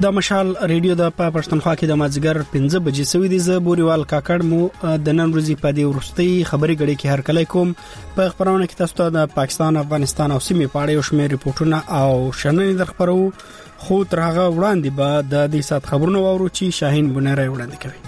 د مشال ریډیو د پښتونخوا کې د مازیګر 15 بجې سوي دي. زه بوريوال کاکړ مو د نن ورځې په دې ورستۍ خبري غړي کې هر کله کوم په خبرونه کې تاسو ته د پاکستان، افغانستان او سیمې په اړه یو شمېر ریپورتونه او شننې درخبرو. خو تر هغه وړاندې به د دې سات خبرونه واورو چې شاهین بنيري وړاندې کوي.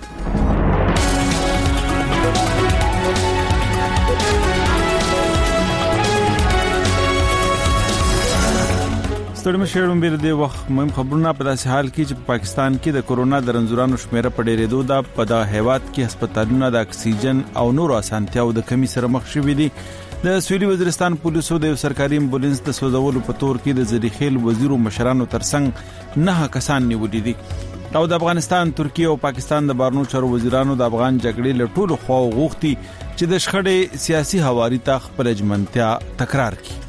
ستړي مشرون بیر دی وخت مهم خبرونه په داسې حال کې چې پاکستان کې د کورونا د رنځورانو شمیره په ډېرېدو ده. په د هیواد کې هسپتالونه د اکسیجن او نور اسانتیاو د کمی سره مخ شوي دي. د سویلي وزیرستان پولیسو د سرکاري امبولانس د سوځولو په تور کې د زلیخیل وزیرو مشرانو ترڅنګ 9 کسان نیولي دي. او د افغانستان، ترکیه او پاکستان د بهرنیو چارو وزیرانو د افغان جګړې له ټولو خواو غوښتي چې د شخړې سیاسي هواري ته خپل ژمنتیا تکرار کړي.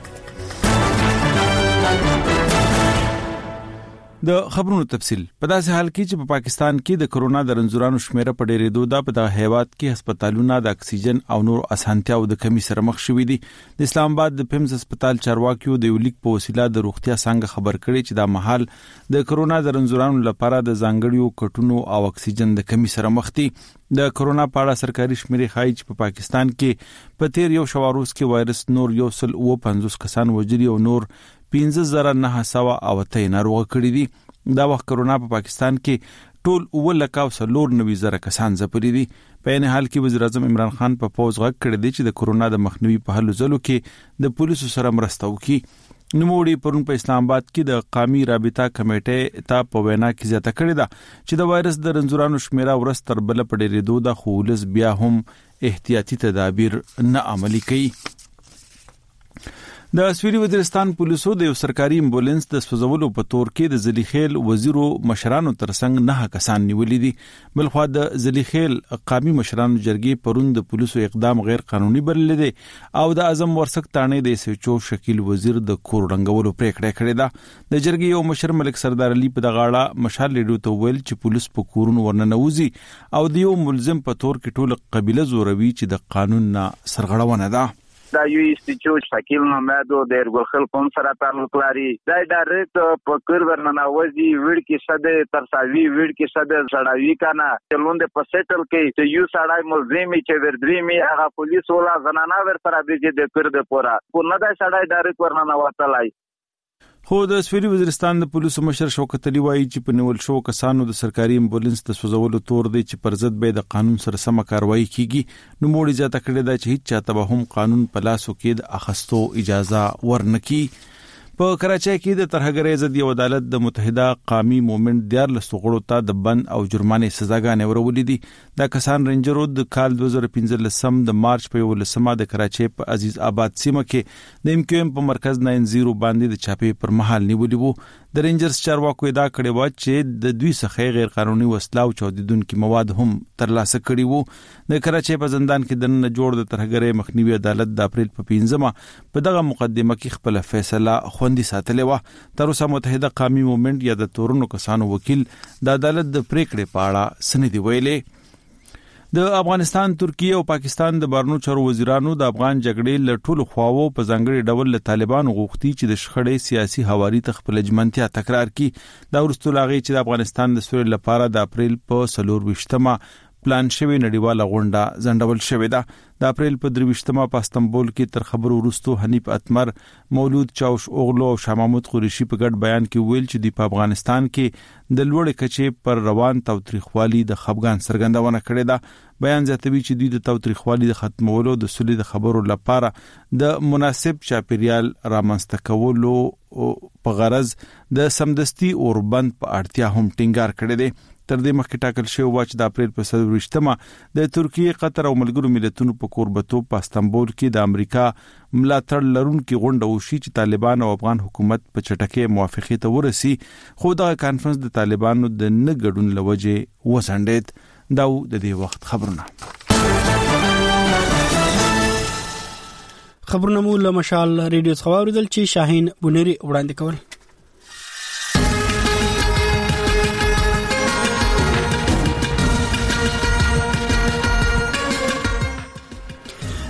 د خبرونو تفصيل په داسې حال کې چې په پاکستان کې د کورونا د رنځورانو شمیره په ډېرېدو ده. په دغه هیواد کې هسپتالونه د اکسیجن او نور اسانتیاو د کمی سره مخ شوي دي. د اسلام آباد د پیمز هسپتال چارواکیو د یو لیک په وسیله د روغتیا څنګه خبر کړي چې د مهال د کورونا د رنځورانو لپاره د ځانګړیو کټونو او اکسیجن د کمی سره مخ دي. د کورونا په اړه سرکاري شمیرې ښایي چې په پاکستان کې په تیر یو شواروز کې وایرس نور 150 کسان وژلي او نور 15900 ناروغ کړي دي. دا وخت کورونا په پاکستان کې ټول 1,490,000 کسان ځپلي دي. په این حال کې وزیر اعظم عمران خان په پوز غږ کړی دی چې د کورونا د مخنیوي په هلو ځلو کې د پولیسو سره مرسته وکړي. نوموړي پرون په اسلام آباد کې د قومي رابطه کمیټې ته په وینا کې زیاته کړې ده چې د وایرس د رنځورانو شمیره ورځ تر بله په ډېرېدو ده، خو ولس بیا هم احتیاطي تدابیر نه عملي کوي. د سویلي وزیرستان پولیسو د یو سرکاري امبولانس د سوځولو په تور کې د زلیخیل وزیرو مشرانو ترڅنګ 9 کسان نیولي دي. بلخوا د زلیخیل قومي مشرانو جرګې پرون د پولیسو اقدام غیر قانوني بللی دی او د اعظم ورسک تانې د SHO شکیل وزیر د کور رنګولو پریکړه کړې ده. د جرګې یو مشر ملک سردار علي په دغاړه مشال ریډیو ته ویل چې پولیس په کورونو ورننوزي او د یو ملزم په تور کې ټول قبيله زوروي چې د قانون نه سرغړونه ده. دا یو استیچو شکیل نامدو د ګلخل قوم سره تعلق لري. دا ډایرکټ په کور ورننوزي وړ کې شده ترساوي وړ کې شده زړاوي کنه چلوند په سیټل کې چې یو سړی ملزمي چې وردريمي هغه پولیس ولا زنانه ور سره به د کور د پورا کو نه دا سړی ډایرکټ ورننوتلای. خو د سویلي وزیرستان د پولیسو مشر شوکت علي وایي چې په نیول شو کسانو د سرکاري امبولانس د سوځولو تور دی چې پر ضد به د قانون سره سم کاروایی کیږي. نو موړي زیاته کړی دا چې هیڅ چاته به هم قانون په لاسو کې د اخستو اجازه ورنکي. په کراچۍ کې د ترهګرۍ ضد یو عدالت د متحده قومي موومېنټ 14 غړو ته د بند او جرمانې سزاګانې ورولې دي. دا کسان رینجرو د کال 2015 د مارچ په 11 د کراچۍ په عزیز آباد سیمه کې د MQM په مرکز 90 باندې د چاپې پر مهال نیولې وو. د رینجرز چارواکو ادعا کړې و چې د دوی څخه غیر قانوني وسله او چاودیدونکي مواد هم ترلاسه کړي وو. د کراچۍ په زندان کې د نن جوړ د ترهګرۍ مخنیوي عدالت د اپریل په 15 په دغه مقدمه کې خپل فیصله خوندي ساتلې و. تر اوسه متحده قومي موومېنټ یا د تورونو کسانو وکیل د عدالت د پریکړې په اړه سندې ویلې. د افغانستان، ترکیه او پاکستان د بهرنیو چارو وزیرانو د افغان جګړې له ټولو خواو په ځانګړي ډول له طالبانو غوښتي چې د شخړې سیاسي هواري ته خپل ژمنتیا تکرار کړي. دا وروسته لاغي چې د افغانستان د سولې لپاره د اپریل په 24 پلان شوی نړیواله غونډه ځنډول شوې ده. د اپریل په 23 په استنبول کې تر خبرو وروسته حنیف اتمر، مولود چاوش اوغلو او شاه محمود قریشي په ګډ بیان کې ویل چې د افغانستان کې د لوړ کچې پر روان تاوتریخوالي د خفګان څرګندونه کړې ده. بیان زیاتوي چې دوی د تاوتریخوالي د ختمولو د سولې د خبرو لپاره د مناسب چاپیریال رامنځته کولو په غرض د سمدستي اوربند په اړتیا هم ټینګار کړی دی. تر دې مخکې ټاکل شوی و چې د اپریل په 27 د ترکیه، قطر او ملګرو ملتونو په کوربتوب په استنبول کې د امریکا ملاتړ لرونکي غونډه وشي چې طالبان او افغان حکومت په چټکۍ موافقې ته ورسي. خو دغه کانفرنس د طالبانو د نه ګډون لوجې وسنډید. دا د دې وخت خبرونه. خبرونه مو له مشال ریډیو څخه واوریدل چې شاهین بنيري وړاندې کول.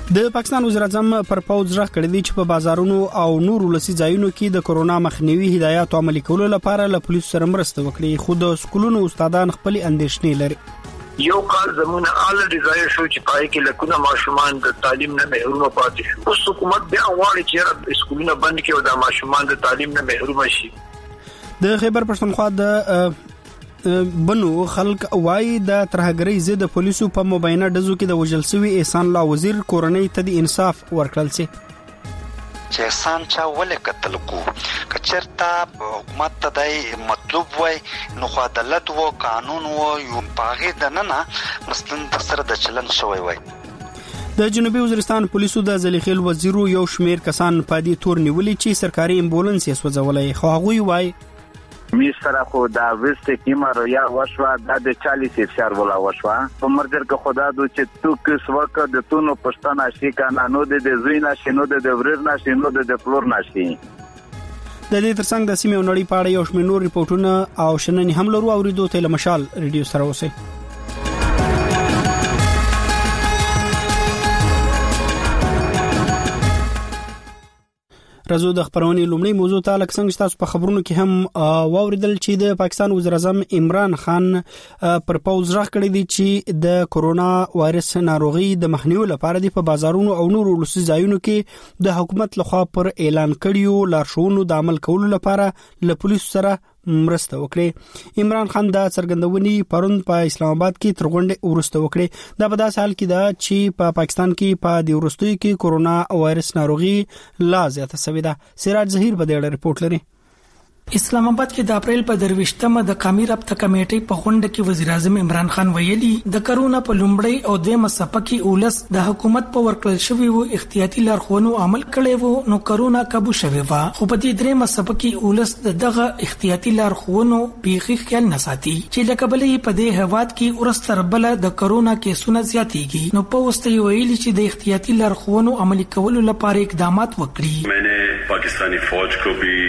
د پاکستان وزیر اعظم پر پوز راغ کړی دی چې په بازارونو او نورو لسي ځایونو کې د کورونا مخنیوي هدایات عملي کولو لپاره له پولیسو سره مرسته وکړي، خو د سکولونو استادان خپل اندېښنې لري. یو کال زمونه آلریډي ځای شو چې پای کې لکونه ماشومان د تعلیم نه محروم پاتې شو. اوس حکومت بیا غواړي چې سکولونه بند کړي او د ماشومان د تعلیم نه محروم شي. د خیبر پښتونخوا د بنو خلک وای د ترهګرۍ ضد پولیسو په مبینه ډزو کې د وژل شوی احسان الله وزیر کورنۍ ته د انصاف ورکړل سي چې احسان چا ولې قتل کو کچرتا حکومت ته دای مطلوب وای نو عدالت وو قانون وو یو پاغه د نه مثلا سره د چلن شوی وای. د جنوبي وزیرستان پولیسو د ځلیخیل وزیرو یو شمیر کسان په دې تور نیولې چې سرکاري امبولانس یې سوځولې، خو هغه وای می سره خو دا وست کیمه رویا وشوا د 40 افسر ولا وشوا په مرجر کې خدا دو چې تو کس وک د تونو پښتنه شي کنه نو د زوینا شنو د ورنا شنو د فلور نشي. د دې ترڅنګ د سیمې نړۍ پاړې یو شمېر نور ریپورتونه او شننې هم لرو اوریدو ته مشال ریډیو سره اوسئ. رازو د خبرونې لومړی موضوع ته لکه څنګه تاسو په خبرونو کې هم واوریدل چې د پاکستان وزیر اعظم عمران خان پر پوز راغ کړی دی چې د کورونا وایرس ناروغي د مخنیوي لپاره د په بازارونو او نورو لسي ځایونو کې د حکومت لخوا پر اعلان کړیو لارښوونو د عمل کولو لپاره له پولیسو سره مرسته وکړي. عمران خان دا څرګندونې پرون په اسلام آباد کې تر غونډې ورسته وکړي. دا په داسې حال کې دا چې په پاکستان کې په د ورستوي کې کورونا وایرس ناروغي لا زیاته شوې ده. سراج ظهیر په دې رپورت لري. اسلام آباد کې د اپریل په 23مه د قومي رابطه کمیټې په غونډه کې وزیر اعظم عمران خان ویلي د کرونا په لومړی او دویمه څپه کې اولس د حکومت په ورکړل شوی وو احتیاطي لارښوونو عمل کړی وو نو کرونا قابو شوی و، خو په دې دریمه څپه کې اولس دغه احتیاطي لارښوونو پیخي خیال نه ساتي چې لکه بلې په دې هواد کې ورستر بل د کرونا کیسونه زیاتېږي. نو په وسته ویلي چې د احتیاطي لارښوونو عملي کولو لپاره اقدامات وکړي. मैंने पाकिस्तानी फौज को भी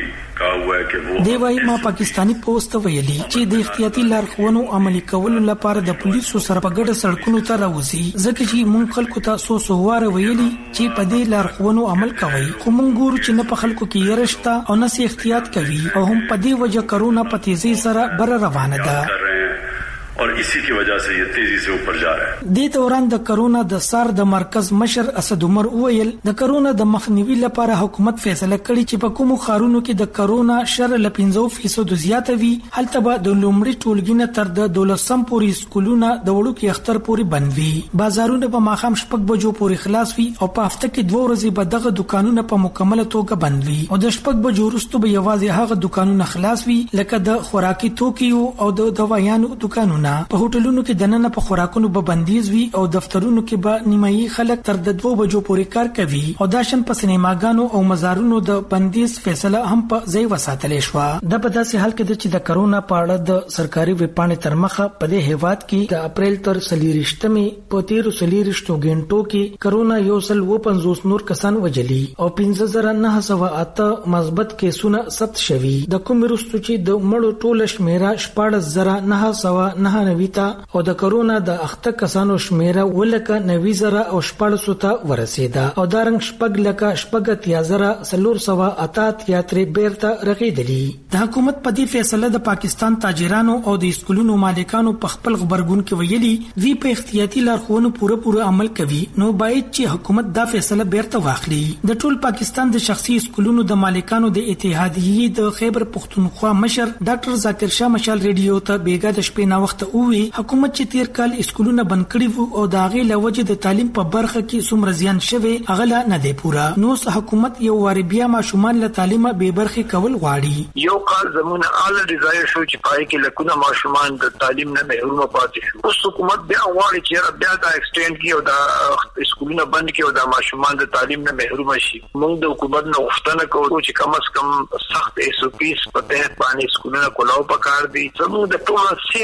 دی وای ما پاکستانی پوسټ ویلي چې د احتیاطي لارښوونو عملي کولو لپاره د پولیسو سره په ګډه سړکونو ته راوځي، ځکه چې مونږ خلکو ته سووار ویلي چې په دې لارښوونو عمل کوي، خو مونږ ګورو چې نه په خلکو کې يرشتا او نه سي احتیاط کوي او هم په دې وجه کرونا په تیزی سره بر روانه ده और इसी की वजह से ये तेजी से ऊपर जा रहा है. د دوران د کرونا د سار د مرکز مشر اسد عمر ویل د کرونا د مخنیوي لپاره حکومت فیصله کړې چې په کومو خارونو کې د کرونا شر ل 15% زیاته وي هلته به د لومړي ټولګي تر د 12 پورې سکولونه د وړو کې اختر پورې بند وي، بازارونه په ماخام شپږ بجو پورې خلاص وي او په هفته کې 2 ورځې به دغه دکانونه په مکمل توګه بند وي او د شپږ بجو وروسته به یوازې هغه دکانونه خلاص وي لکه د خوراکي توکیو او د دوايانو دکانونه. په هوټلونو کې دننه په خوراکونو به بندیز وي او دفترونو کې به نیمایي خلک تر د 2 بجو پورې کار کوي او داشن په سینماګانو او مزارونو د بندیز فیصله هم په ځای وساتلې شو. د په داسې حال کې چې د کرونا په اړه د سرکاري ویبپاڼې تر مخه په دې هیواد کې د اپریل تر 23مې په 13 غنټو کې کرونا 150 نور کسان وجلي او 15908 مثبت کیسونه ثبت شوي، د کوم وروسته چې د مړو ټوله شمیره 14999 او د کرونا د اخته کسانو شمیره ولکه 90,000 او 1400 ته ورسیده او دارنګ شپږ لکه شپږ 13488 بیرته رغیدلی. د حکومت په دې فیصله د پاکستان تاجرانو او د سکولونو مالکانو په خپل خبرګون کې ویلي وی په احتیاطي لارښوونو پوره عمل کوي نو باید چې حکومت دا فیصله بیرته واخلي. د ټول پاکستان د شخصي سکولونو د مالکانو د اتحادیې د خیبر پښتونخوا مشر ډاکټر ذاکر شاه مشال ریډیو ته بیګا د شپې نا وخت اووي حکومت چې تیر کال اسکولونه بند کړي وو او دا غي لوجه د تعلیم په برخه کې څومره زیان شوه اغلا نه دی پورا، نو حکومت یو واری بیا ماشومان له تعلیمه به برخه کول غواړي. یو کال زمونه آلریډي ځای شو چې پای کې لکونه ماشومان د تعلیم نه محروم پاتې شو. اوس حکومت بیا غواړي چې بیا دا ایکسټند کړي او دا اسکولونه بند کړي او دا ماشومان د تعلیم نه محروم شي. موږ د حکومت نه غوښتنه کوو چې کم از کم سخت SOPs په تحت باندې اسکولونه کولاو پکار دي. زموږ د ټول سیف دی چې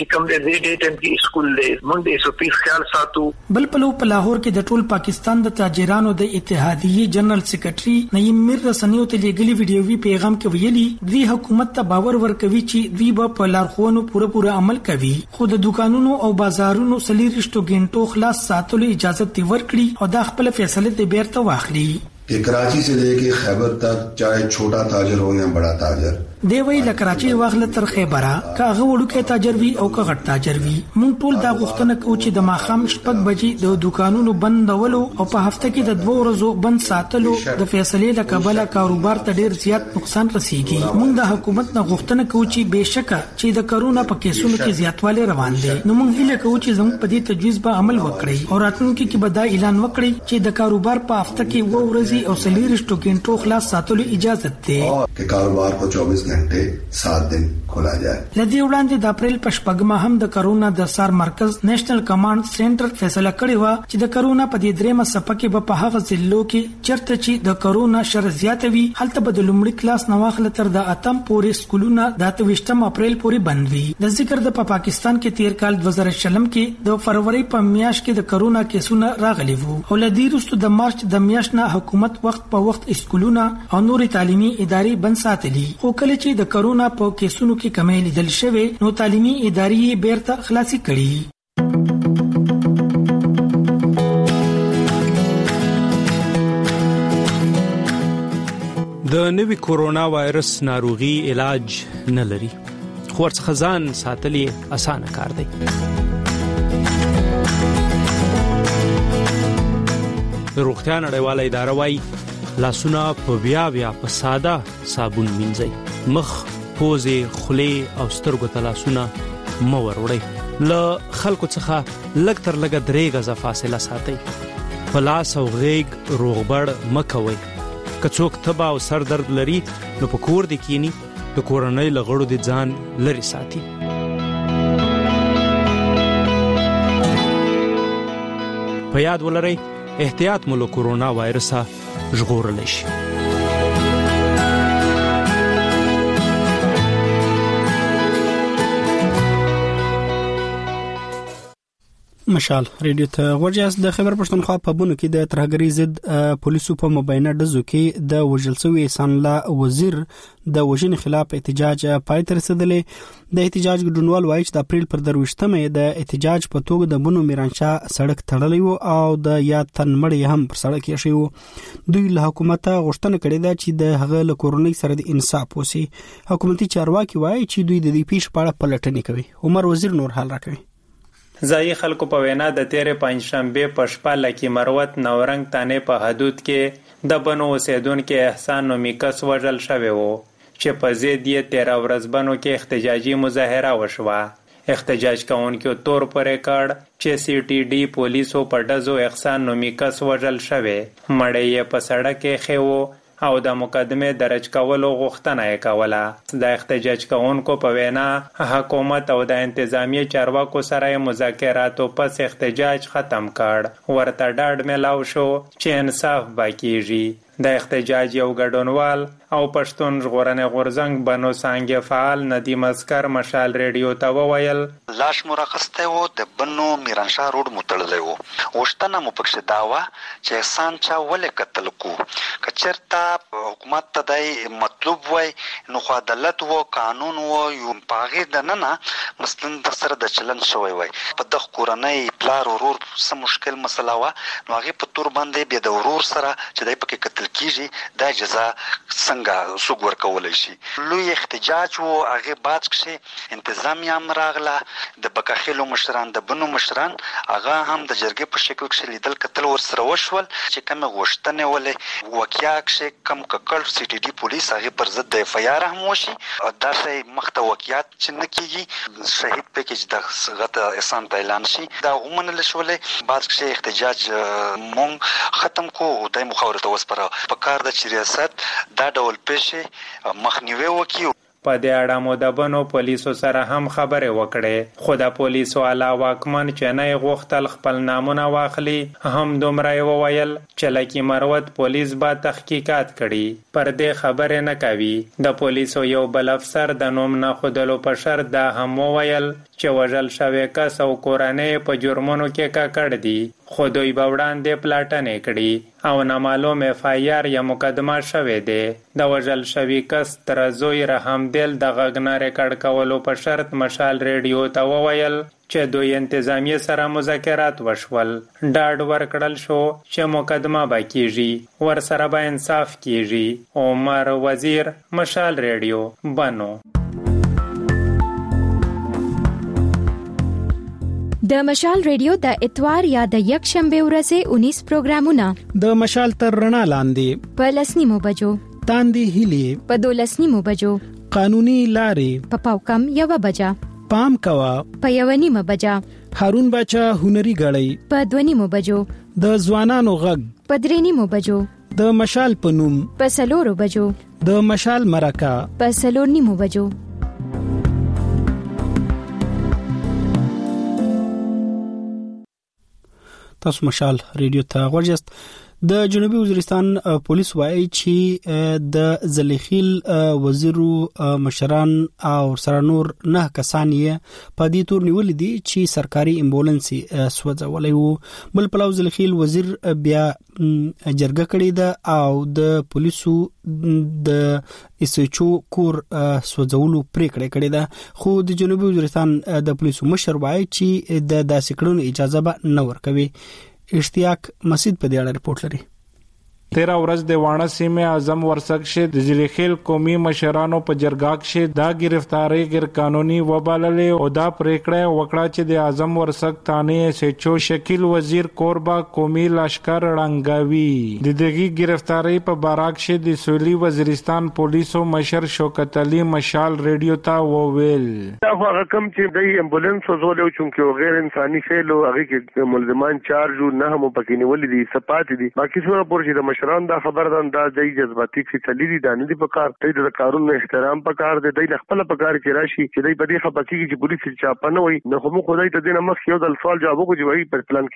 چې کوم د دې ټیم کې سکول دی موږ د SOP خیال ساتو. بل په لاهور کې د ټول پاکستان د تاجرانو د اتحادیې جنرال سیکریټري نعیم میر رسنیو ته لګلي ویډیوي پیغام کې ویلي دوی حکومت ته باور ورکوي چې دوی به په لارښوونو پوره عمل کوي خو د دکانونو او بازارونو سلیریشتو ګنټو خلاص ساتلو اجازه تی ورکړي او د خپل فیصله د بیرته واخلي. कि कराची से लेके खैबर तक चाहे छोटा ताजर हो या बड़ा ताजर دی وی له کراچي واغله تر خیبره کاغه وړوکې تاجر وی او که غټ تاجر وی مونږ ټول دا غوښتنه کوو چې د ماخام شپږ بجې د دکانونو بندولو او په هفته کې د 2 ورځو بند ساتلو د فیصلې لکبله کاروبار ته ډیر زیات نقصان رسیږي. مونږ د حکومت نه غوښتنه کوو چې بهشکه چې د کرونا په کیسونو کې زیاتوالی روان دي نو مونږ هیله کوو چې زموږ په دې تجویز به عمل وکړي او راتلونکي کې به دا اعلان وکړي چې د کاروبار په هفته کې 2 ورځې او سلیریشتو ګنټو خلاص ساتلو اجازه ده چې کاروبار کو 24 घंटे 7 दिन खोला जाए. لدی وړاندې د اپریل په شپږمه هم د کرونا د سار مرکز نېشنل کمانډ سنټر فیصله کړې و چې د کرونا په دې درېمه څپه کې په هغه ضلعو کې چرته چې د کرونا شر زیاتوي هلته به د لومړي کلاس نواخله تر د اتم پورې سکولونه د 28 اپریل پورې بند وي. د ذکر د پاکستان کې تیر کال 2020 کې د فروری په میاشت کې د کرونا کیسونه راغلي وو او لدی وروسته د مارچ د میاشت نه حکومت وخت په وخت سکولونه او نوري تعلیمي ادارې بند ساتلي خو کله چې د کرونا په کیسونو کې کمی لیدل شوی نو تعلیمي ادارې بیرته خلاصي کړي. د نوي کورونا وایرس ناروغي علاج نه لري خو ورڅخه ځان ساتل اسانه کار دی. د روغتیا نړیواله اداره وايي لاسونه په بیا په ساده صابون مینځئ مخ پوزې خولې او سترګو ته لاسونه مه وروړئ له خلکو څخه لږ تر لږه 3 غزه فاصله ساتئ په لاس او غېږ روغبړ مه کوئ که څوک تبه او سر درد لري نو په کور دې کینی د کورنۍ له غړو دې ځان لرې ساتي. په یاد ولرئ احتیاط مو له کورونا وایرسه ژغورلی شي. مشال ریډیو ته ورجاس د خبر پښتونخوا په بونو کې د ترهګری ضد پولیسو په مبینه ډزو کې د وژل شوی احسان الله وزیر د وژنې خلاف احتجاج پای ته رسیدلې. د احتجاج ګډونوال وایي چې د اپریل پر 23مه د احتجاج په توګه د بونو میرانشاه سړک تړلی وو او د یاد تن مړی هم پر سړک یې شوی. دوی له حکومت غوښتنه کړې ده چې د هغه له کورنۍ سره د انصاف وسی. حکومتي چارواکي وایي چې دوی د دې پیښ په اړه پلټنې کوي. عمر وزیر نور حال راکوي. ځایي خلکو په وینا د تیرې پنځشنبه په شپه لکه مروت نورنګ تانې په حدود کې د بنو اوسیدونکو احسان نومي کس وژل شوی وو چې په ضد یې 13 ورځ بنو کې احتجاجي مظاهره وشوه. احتجاج کوونکو تور پرې کړ چې CTD پولیسو په ډزو احسان نومي کس وژل شوی مړی یې په سړک کې خېو او د مقدمه درج کولو غوښتنه یې کوله. د احتجاج کوونکو په وینا حکومت او د انتظامیه چارواکو سره مذاکراتو پس احتجاج ختم کړ. ورته ډاډ ملاو شو چې انصاف باکیږي. د احتجاج یو ګډونوال او پښتون ژغورنې غورځنګ بنو څانګې فعال ندیم اسکر مشال ریډیو ته وویل لاش مرخصته وو د بنو میرانشاه روډ متړلې وو. وشتنه مو پکښه داوا چې احسان چا ولې قتل کو کچرتا حکومت ته دای مطلوب وای نو خو عدالت وو قانون وو یو پاغه دننه مثلا د سره د چلن شوی وای په دغه کورنۍ پلار ورور سم مشکل مسله وا نو هغه په تور باندې به د ورور سره چې دای پکې قتل کیږي دا جزا څنګه سوګ ورکول شي. لوی احتجاج وو هغه باج کې انتظامیه امراغله د بکاخلو مشران د بنو مشران هغه هم د جرګې په شکل کې لیدل کتل ور سره وشول چې کوم غوښتنه ولې وکیا کې کم ککړ CTD پولیس هغه پر ضد د FIR هم وشي دا شی مخته وکیات چې نه کیږي شهید پیکج د غته احسان اعلان شي دا ومنل شولې باج کې احتجاج مونږ ختم کو د مخاورته وسپره په کار د ریاست دا ډول پېښې مخنیوي وکړي. په دې اړه مو د بنو پولیسو سره هم خبرې وکړې، خو د پولیسو اعلی واکمن چې نه غوښتل خپل نامونه واخلي، هم دومره وویل چې لکي مروت پولیس به تحقیقات کړي، پر دې خبرې نه کوي. د پولیسو یو بل افسر د نوم نه ښودلو په شرط دا هم وویل چې وژل شوی کس او کورنۍ په جرمونو کې ککړ دي، خو دوی به وړاندې پلاټنې کړي او نامعلوم FIR یا مقدمه شوې ده. د وژل شوي کس تر زوی رحمدل د غږ نه ریکارډ کولو په شرط مشال ریډیو ته وویل چې دوی انتظامیه سره مذاکرات وشول. ډاډ ورکړل شو چې مقدمه به کیږي، ورسره به انصاف کیږي. عمر وزیر، مشال ریډیو، بنو. د مشال ریډیو د اتوار یا د یک شنبه ورځې 19 پروګرامونه د مشال تر رڼا لاندې په 10 بجو، تاندې هیلې په 12 بجو، قانوني لارې په پاوکم 1 بجا، پام کوا په 1 بجا، هارون باچا هنري غړی په 2 بجو، د ځوانانو غږ په 3 بجو، د مشال پنوم په 4 بجو، د مشال مرکه په 4 بجو. تاسو مشال ریډیو ته غوږیاست. د جنوبي وزیرستان پولیس وایي چې د زلیخیل وزیرو مشران او سره نور 9 کسان یې په دې تور نیولې دي چې سرکاري امبولانس سوځولې وو. بل پلو زلیخیل وزیر بیا جرګه کړې ده او د پولیسو د اسچو کور سوځولو پریکړه کړې ده، خو د جنوبي وزیرستان د پولیسو مشر وایي چې د داسې کړنو اجازه به نه ورکوي. اشتیاق مسجد په دې اړه رپورټ لري. 13 ورځ د وانه سیمه اعظم ورسک شه د زلیخیل قومي مشرانو په جرګاک شه دا گرفتاری غیر قانوني وباللې او دا پریکړه وکړه چې د اعظم ورسک تانه سچو شکیل وزیر کوربا قومي لشکر رنگاوي د دغه گرفتاری په باراک شه د سویلی وزیرستان پولیسو مشر شوکت علي مشال ریډیو ته وویل دا هغه کوم چې د امبولانس وزولو چونکه غیر انساني فعل او هغه کې ملزمان چارج نه هم پکې نیولې دي سپات دي باقي څومره پورې د مشران دا خبر ده دا د جذباتي فیصله دي د نه دي په کار د قانون احترام په کار دی د خپل په کار کې راشي چې د په دې خبرتي کې پولیس چاپه نه وي نو خو خدای ته دینه مخ یو د سوال جواب کوي وایي پر پلان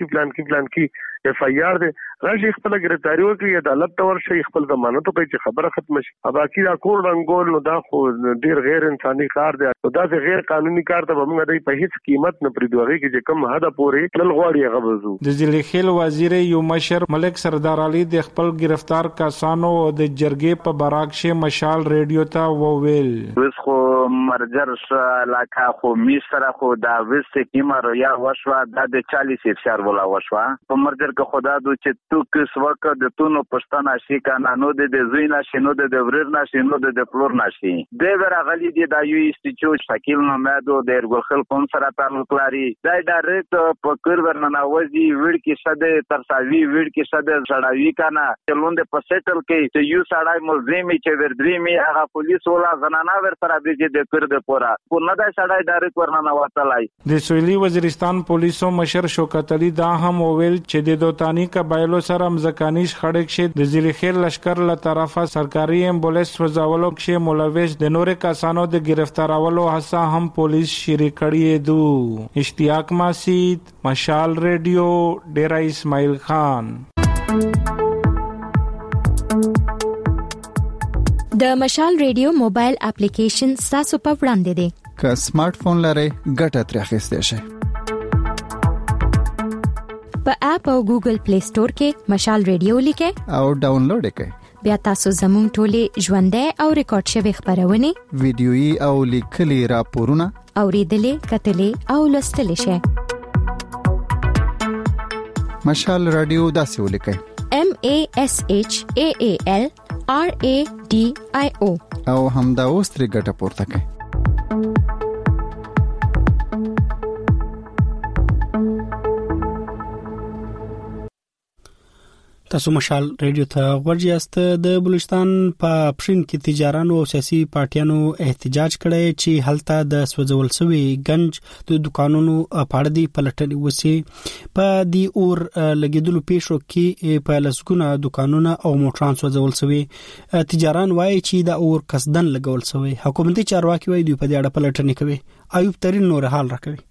کې FIR دی راشي خپل ګرفتاری وکړي عدالت ته ورشي خپل ضمانت کوي چې خبره ختم شي باقي دا کور رنګول نو دا خو ډیر غیر انساني کار دی او دا غیر قانوني کار ته موږ د په هیڅ قیمت نه پریدوږي چې کوم حد پورې تل غواړي غوځو د زلیخیل وزیر یو مشر ملک سردار علي د خپل گرفتار کسانو او د جرګې په براک شه مشال ریډیو ته وویل وس خو مرجر علاقه خو میسره خو دا وس کیمر یا وشوا د 40 افشار ولا وشوا په مرجر که خدا دو چې تو کس وقت د تونو پښتنه شي کنه نو د زوینا شنو د ورنا شنو د پلور نشي د ورغلی دی د یو انسټیټیوټ شکیل نومادو د ارګل کوم سره تعلق لري دا ډایرکټ په کور ورننه وځي وړ کې شده ترساوی وړ کې شده زړاوی کنه چلوند په سیټل کې چې یو سړی ملزمي چې ور درېمي هغه پولیس ولا زنانه ور سره بيجي د کور د پورا کو نه دا سړی ډایرکټ ورننه وتلای د سویلی وزیرستان پولیسو مشر شوکت علي دا هم وویل چې د دوتانی قبایلو سره مزکانیش خړک شه د زلیخیل لشکر له طرفه سرکاري امبولانس وزاولو کې ملوث د نور کسانو د گرفتارولو هڅه هم پولیس شریک کړی دو اشتیاق مسجد مشال ریډیو ډیرا اسماعیل خان د مشال ریډیو موبایل اپلیکیشن تاسو په وړاندې دی که سمارټ فون لرئ ګټه ترې اخیستئ شئ په اپ او ګوګل پلی سٹور کې مشال ریډیو لیکئ او ډاونلوډ کړئ بیا تاسو زموږ ټولې ژوندۍ او ریکارډ شوی خبرونه ویډیويي او لیکلي راپورونه اوریدلې کتلې او لوستلې شئ مشال رادیو داسې ولیکئ MASHAAL RADIO او همدا اوس ترې ګټه پورته کړئ تاسو مشال رادیو ته ورجاست. د بلوچستان په پښین کې تجارانو او سیاسي پارټیانو احتجاج کړی چې هلته د سوځول شوی گنج د دکانونو پاړه دی پلټنې وسی په دی اور لګیدلو پیښو کې په لسګونه دکانونه او موټران سوځول شوی. تجاران وایي چې د اور قصدن لګول شوی. حکومتي چارواکي وایي دوی په دې اړه پلټنې کوي. ایوب ترين نور حال راکوي.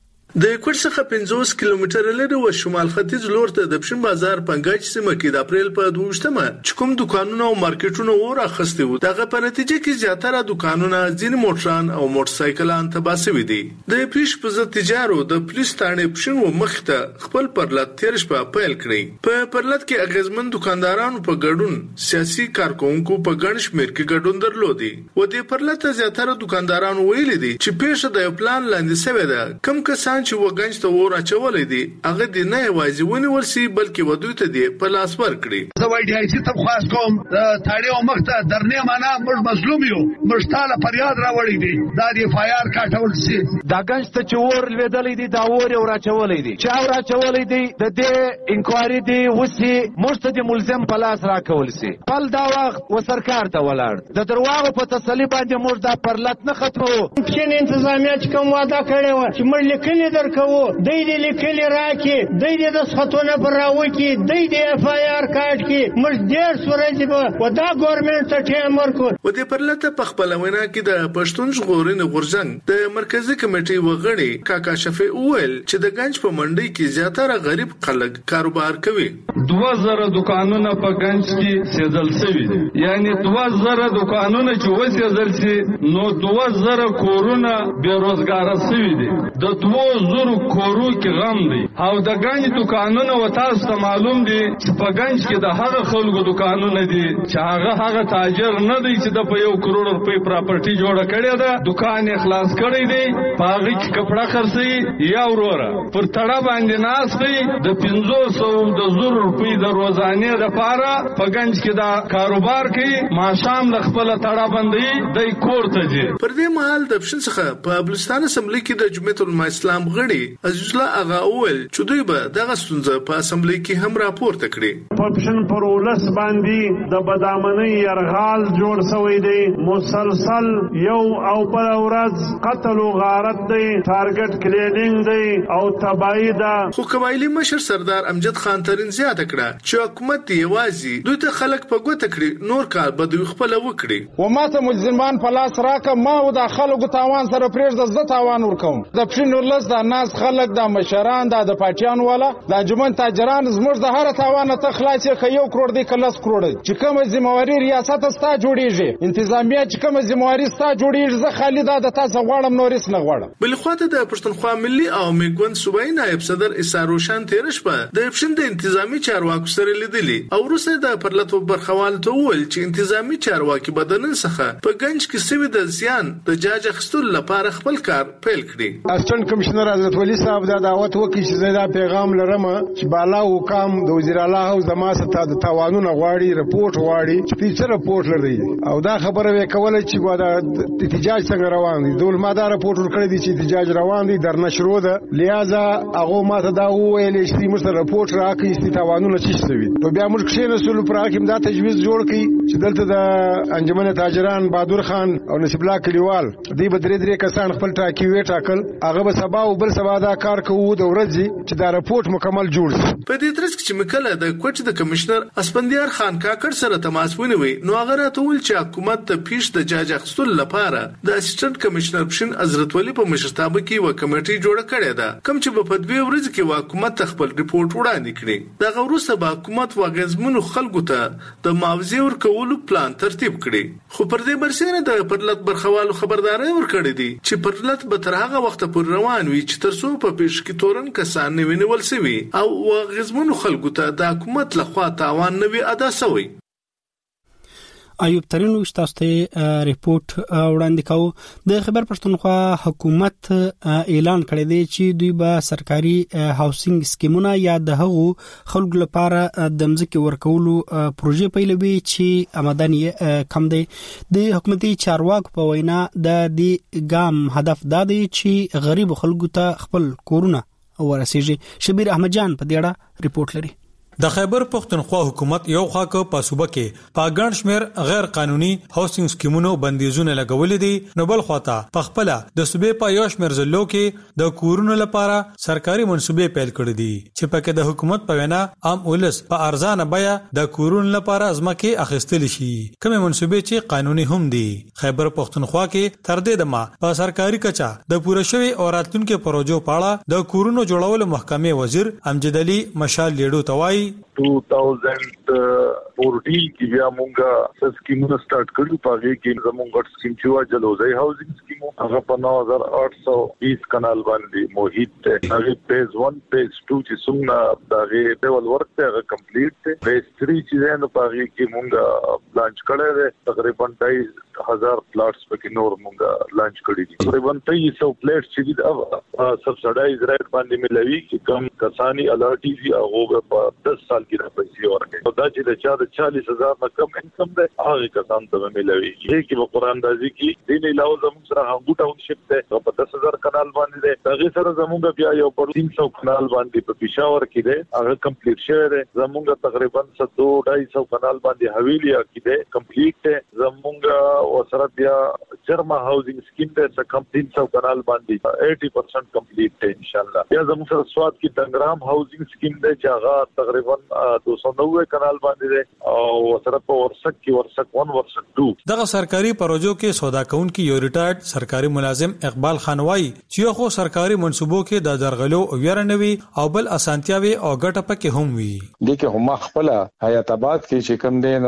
د کوټ څخه 50 کیلومتر لري و شمال ختیځ لور ته د پښین بازار پنګاچ سیمه کې د اپریل په 22مه چې کوم دکانونه او مارکیټونه اور اخستي وو دغه په نتیجه کې زیاتره دکانونه ځین موټران او موټر سایکلان تباه شوي دي. د پیش په ضد تجارو د پولیس تانې پښین و مخته خپل پرلط تیر شپه پیل کړی. په پرلط کې اغیزمن دکاندارانو په ګډون سیاسي کارکونکو په ګڼ شمېر کې ګډون درلودي. و دې پرلط زیاتره دکاندارانو ویلي دي چې پیښه د پلان لاندې شوې ده. کم کسان چې وګنج ته ور اچولې دي هغه د نه یوازې ونیول شي بلکې ودوی ته دی په لاس ورکړي. زه وایي چې ته خاص کوم تاړي او مخته درنه معنا موږ مظلوم یو مشتاله فریاد راوړی دي دا دی فایار کاټول شي دا گنج ته چې ور لیدلې دي دا ور او راچولې دي چې او راچولې دي د دې انکوایري دی وسی مشته د ملزم په لاس راکول شي. بل دا وخت و سرکار ته ولاړ د درواغ په تسلی باندې موږ دا پرلط نه ختمو. چې انتظامیه چې کوم وعده کړی و چې موږ لیکلي درکو دای دې لیکلي راکې دای دې د سختونه براوي کې دای دې اف آی آر کارت کې موږ ډېر سورج به ودا ګورنمنت ته ټیم ورکو. و دې پرلته په خپل وینا کې د پښتون ژغورنې غورځنګ د مرکزی کمیټې وغړي کاکا شفیع اول چې د گنج په منډي کې زیاتره غریب خلک کاروبار کوي. 2000 دکانونه په گنج کې سیدل شوي دي یعنی 2000 دکانونه چې وسیدل شي نو 2000 کورونه بیروزګار شوي دي. د 2000 کورو کې غم دی او د گنج دکانونه و تاسو ته معلوم دي چې په گنج کې د هغه خلکو دکانونه دي چې هغه تاجر نه دی چې د په 1 کروڑ روپۍ پراپرټي جوړه کړې ده دکان اخلاص کړی دی په هغه کې کپڑا خرڅي یا وروره پر تړه باندې ناس دی د 500 د زر روپۍ د روزانه لپاره په گنج کې دا کاروبار کوي ماشام د خپل تړه باندې د کور ته ځي. پر دې مهال د پښین څخه په بلوچستان اسمبلی کې د جمعیت العلماء اسلام غړي عزیز الله اغا اول چې دوی به دغه ستونزه په اسمبلی کې هم راپورته کړي. په پښین پر ولس باندې د بدامنۍ يرغال جوړ شوی دی مسلسل یو او بل ورځ قتل او غارت دی ټارګټ کلینینګ دی او تبعید ده. خو قبایلی مشر سردار امجد خان ترين زیاته کړه چې حکومت یوازې دوی ته خلک په ګوته کړي نور کار به دوی خپل وکړي. و ماته ملزمان په لاس راکه ما او د خلکو تاوان سره پرېږده زه تاوان ورکوم. د پښین ولس د ناس خلک د مشران د پارټیان والا د انجمن تاجران زموږ د هر تاوان ته خلاص کې 1 کروڑ دی کلس کروڑ چې کوم ذمہواری ریاست ستا جوړیږي انتظامیه چې کوم ذمہواری ستا جوړیږي زه خالد د تاسو غواړم نورس نه غواړم. بل خواته د پښتونخوا ملي او میګوند صوبایي نائب صدر اساروشان تیرش په د پښین د انتظامی چارواکو سره لیدلی او روسه د پرلطو برخوال ته ول چې انتظامی چارواکي بدنن څخه په گنج کې سوي د زیان د جاج خستل لپاره خپل کار پیل کړی. اسټنټ کمشنر حضرت ولی صاحب دا دعوت وکړي چې زه دا پیغام لرم چې بالا حکام د وزیر اعلی او زما سره د تاوانونو غواړي رپورت غواړي چې څه رپورت لري او دا خبره وکول چې دا احتجاج څنګه روان دي دول ما دا رپورت ورکړی دي چې احتجاج روان دي در نشرو ده لہذا هغه ماته دا ویل چې موږ رپورت راکړي چې تاوانونه څه شوي نو بیا موږ کښې نسول پر حکم دا تجویز جوړ کړي چې دلته د انجمن تاجران بهادر خان او نصیب الله کلیوال دوی به درې کسان خپل ټاکی وې ټاکل هغه به سبا او بل سبا دا کار کوو د ورځې چې دا رپورت مکمل جوړ شي. په دې ترڅ کې چې مکله د کوټ د کمشنر اسپندیار خان کاکړ سره تماس ونیوي نو هغه راټول چې حکومت ته پیش د جاج اخستل لپاره د اسسټنټ کمشنر پښین حضرت ولی په مشرتابه کې و کمیټي جوړه کړې ده کوم چې په 2 ورځې کې حکومت خپل ریپورت وړاندې کړي. دا غوړسته به حکومت واغزمنو خلکو ته د معاوضه ورکولو پلان ترتیب کړي. خو پر دې برسېره د پرلط برخوالو خبرداري ورکړې دي چې پرلط به تر هغه وخت پورې روان وي چې ترڅو په پیش کې تورن کسان نه وینول شي او واغزمنو خلکو ته د حکومت لخوا تاوان نه وي ادا شوی. ایوب ترين تاسو ته ریپورت وړاندې کوو. د خبر پښتونخوا حکومت اعلان کړی دی چې دوی به سرکاري هاوسینګ سکیمونه یا د هغو خلکو لپاره د مځکې ورکولو پروژې پیلوي چې آمدنی کم دی. د حکومتي چارواکو په وینا د دې ګام هدف دا دی چې غریب خلکو ته خپل کورونه ورسیږي. شبیر احمد جان په دې اړه ریپورت لري. د خیبر پختونخوا حکومت یو خاکه په صوبه کې په ګڼ شمیر غیر قانوني هاوسینګ سکیمونو بندیزونه لګولې دي، نو بل خواته په خپل د صوبې په یو شمیر ضلعو کې د کورونو لپاره سرکاري منصوبې پیل کړې دي چې پکې د حکومت په وینا عام ولس په ارزانه بیه د کورونو لپاره ځمکې اخیستل شي، کومه منصوبې چې قانوني هم دي. خیبر پختونخوا کې تر دې دمه په سرکاري کچا د پوره شوی او راتلونکو پروژو په اړه د کورونو جوړولو محکمې وزیر امجد علي مشال لیډو توای 2014 کې بیا مونږه سکیمونه سٹارټ کړو، پاره کې زمونږ سکیم چې وا جلوزي هاوسینګ سکیم هغه په 9820 کنال باندې موهیت ته هغه فیز 1 فیز 2 چې څنګه دغه ډیول ورک ته هغه کمپلیټ ته فیز 3 چې نو پاره کې مونږه لانچ کړی دی، تقریبا 2,000 پلاټس پکې نور مونږه لانچ کړی دي، تقریبا 300 پلاټس چې د سبسایډایز ریټ باندې ملوي چې کم کسانی الارټي دي هغه په 10 سال کې د پیسې ورکړي، دا چې د چا د 40,000 نه کم انکم ده هغه کسان ته ملوي. کې په قرآن دازي کې دین علاوه زموږ سره هغه ټاونشپ ته په 10,000 کنال باندې ده، هغه سره زموږ بیا یو په 300 کنال باندې په پېښور کې ده هغه کمپلیټ شوی ده، زموږ تقریبا 200 کنال باندې حویلیا کې ده کمپلیټ ده، زموږ وسره بیا جرما هاوسینګ سکیم ده څخه کم 300 کنال باندې 80% کمپلیټ ده ان شاء الله. بیا زموږ سره سواد کې تنگرام هاوسینګ سکیم ده چې هغه تقریبا 290 کنال باندې ده او سره په ورسک کې ورسک 1 ورسک 2. دغه سرکاري پروژو کې سودا کونکي یو ریټایرډ سرکاري ملازم اقبال خان وای چې خو سرکاري منصوبو کې د درغلو او ویرنوي او بل اسانتیاوي او ګټه پکې هم وي. د کې هم خپل حیات آباد کې چې کوم دین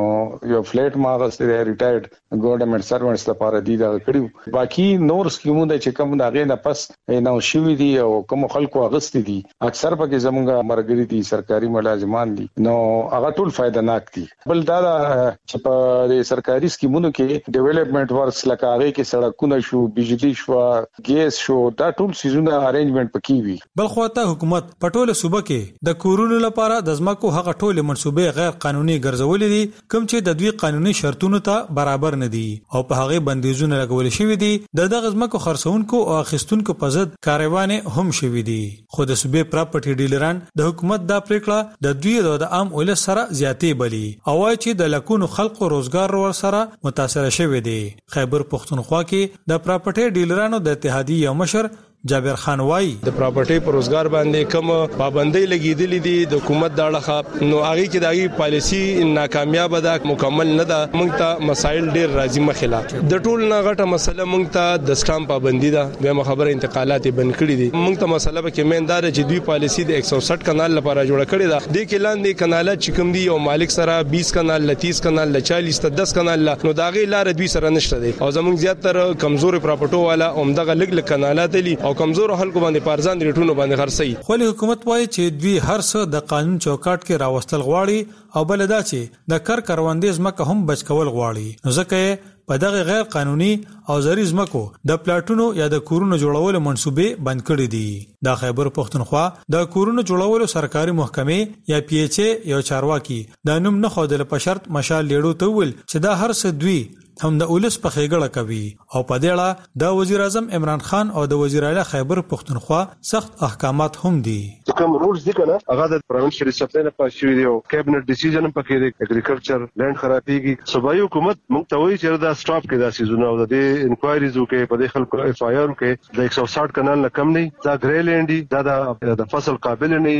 یو فلیټ ما غسته ریټایرډ ګورنمنت سروانټس لپاره دی دا کړیو، باقي نور سکیمونه چې کوم دا غې نه پس نو شوی دي او کوم خلکو اغستی دي اکثر پکې زمونږه مرګري دي سرکاري ملازمان دي، نو هغه ټول فائدہ ناک دي. بل دا چې په سرکاري سکیمونو کې ډیولپمنٹ ورکس لکه هغه کې سړکونه شو، بجلی شو، ګیس شو، دا ټول سيزونه ارینجمنت پکې وي. بل خواته حکومت په ټوله صوبه کې د کورونو لپاره د ځمکو هغه ټول منصوبې غیر قانوني ګرځولې دي کوم چې د دوی قانوني شرطونو ته برابر نه دي او په هغه بندیزونه لګول شوی دي. دغه ځمکو خرڅونکو او اخیستونکو په ضد کاروانې هم شوی دي، خو د صوبې پراپرټي ډیلران د حکومت دا پریکړه د دوی د عام ولس سره زیاتې بلی او وايي چې د لکونو خلکو روزګار ور سره متاثر شوی دی. خیبر پختونخوا کې د پراپرټي ډیلرانو د اتحادیې یو مشر جابر خان وای د پراپرټي پر روزګار باندې کوم پابندۍ لګیدلې دي د حکومت د اړخه، نو هغه کې دغه پالیسی ناکامیاب ده، مکمل نه ده. موږ ته مسایل ډیر راځي مخله، د ټول نه غټه مسله موږ ته د سټام پابندي ده، به خبره انتقالات بند کړي دي. موږ ته مسله به کې میندار چې دوی پالیسی د 160 کنال لپاره جوړ کړي ده، د کې لاندې کنالات چې کوم دي او مالک سره 20 کنال 30 کنال 40 10 کنال، نو داغه لار دوی سره نشته دي او زموږ زیاتره کمزوري پراپرټو والا اومدغه لګ کنالات دي او کمزور خلکو باندې پارزان ریټونو باندې خرڅي. خو حکومت وایي چې دوی هر څه د قانون چوکاټ کې راوستل غواړي او بل دا چې د کار کروندې ځمکه هم بچ کول غواړي، نو ځکه په دغه غیر قانوني او زری ځمکو د پلاټونو یا د کورونو جوړولو منصوبې بند کړي دي. د خیبر پختونخوا د کورونو جوړولو سرکاري محکمې یا پی ایچ ای یو چارواکي د نوم نه خودل په شرط مشال لیډو ته ویل چې دا هر څه دوی هم د اولس په خېګړه کوي او په دې اړه د وزیر اعظم عمران خان او د وزیر اعلی خیبر پختونخوا سخت احکامات هم دي. کوم رولز دي کنه هغه د پروینشل ډسپلین په شوی دی او کابینټ ډیسیژن په کې دی اګریکلچر لند خرابېږي. صوبایي حکومت موږ ته وایي چې دا سټاپ کې دا سيزونه او د انکوایریز وکړي په دې خلکو اف آی آر کې د 160 کنال نه کم نه دا ګری لند دی، دا د فصل قابل نه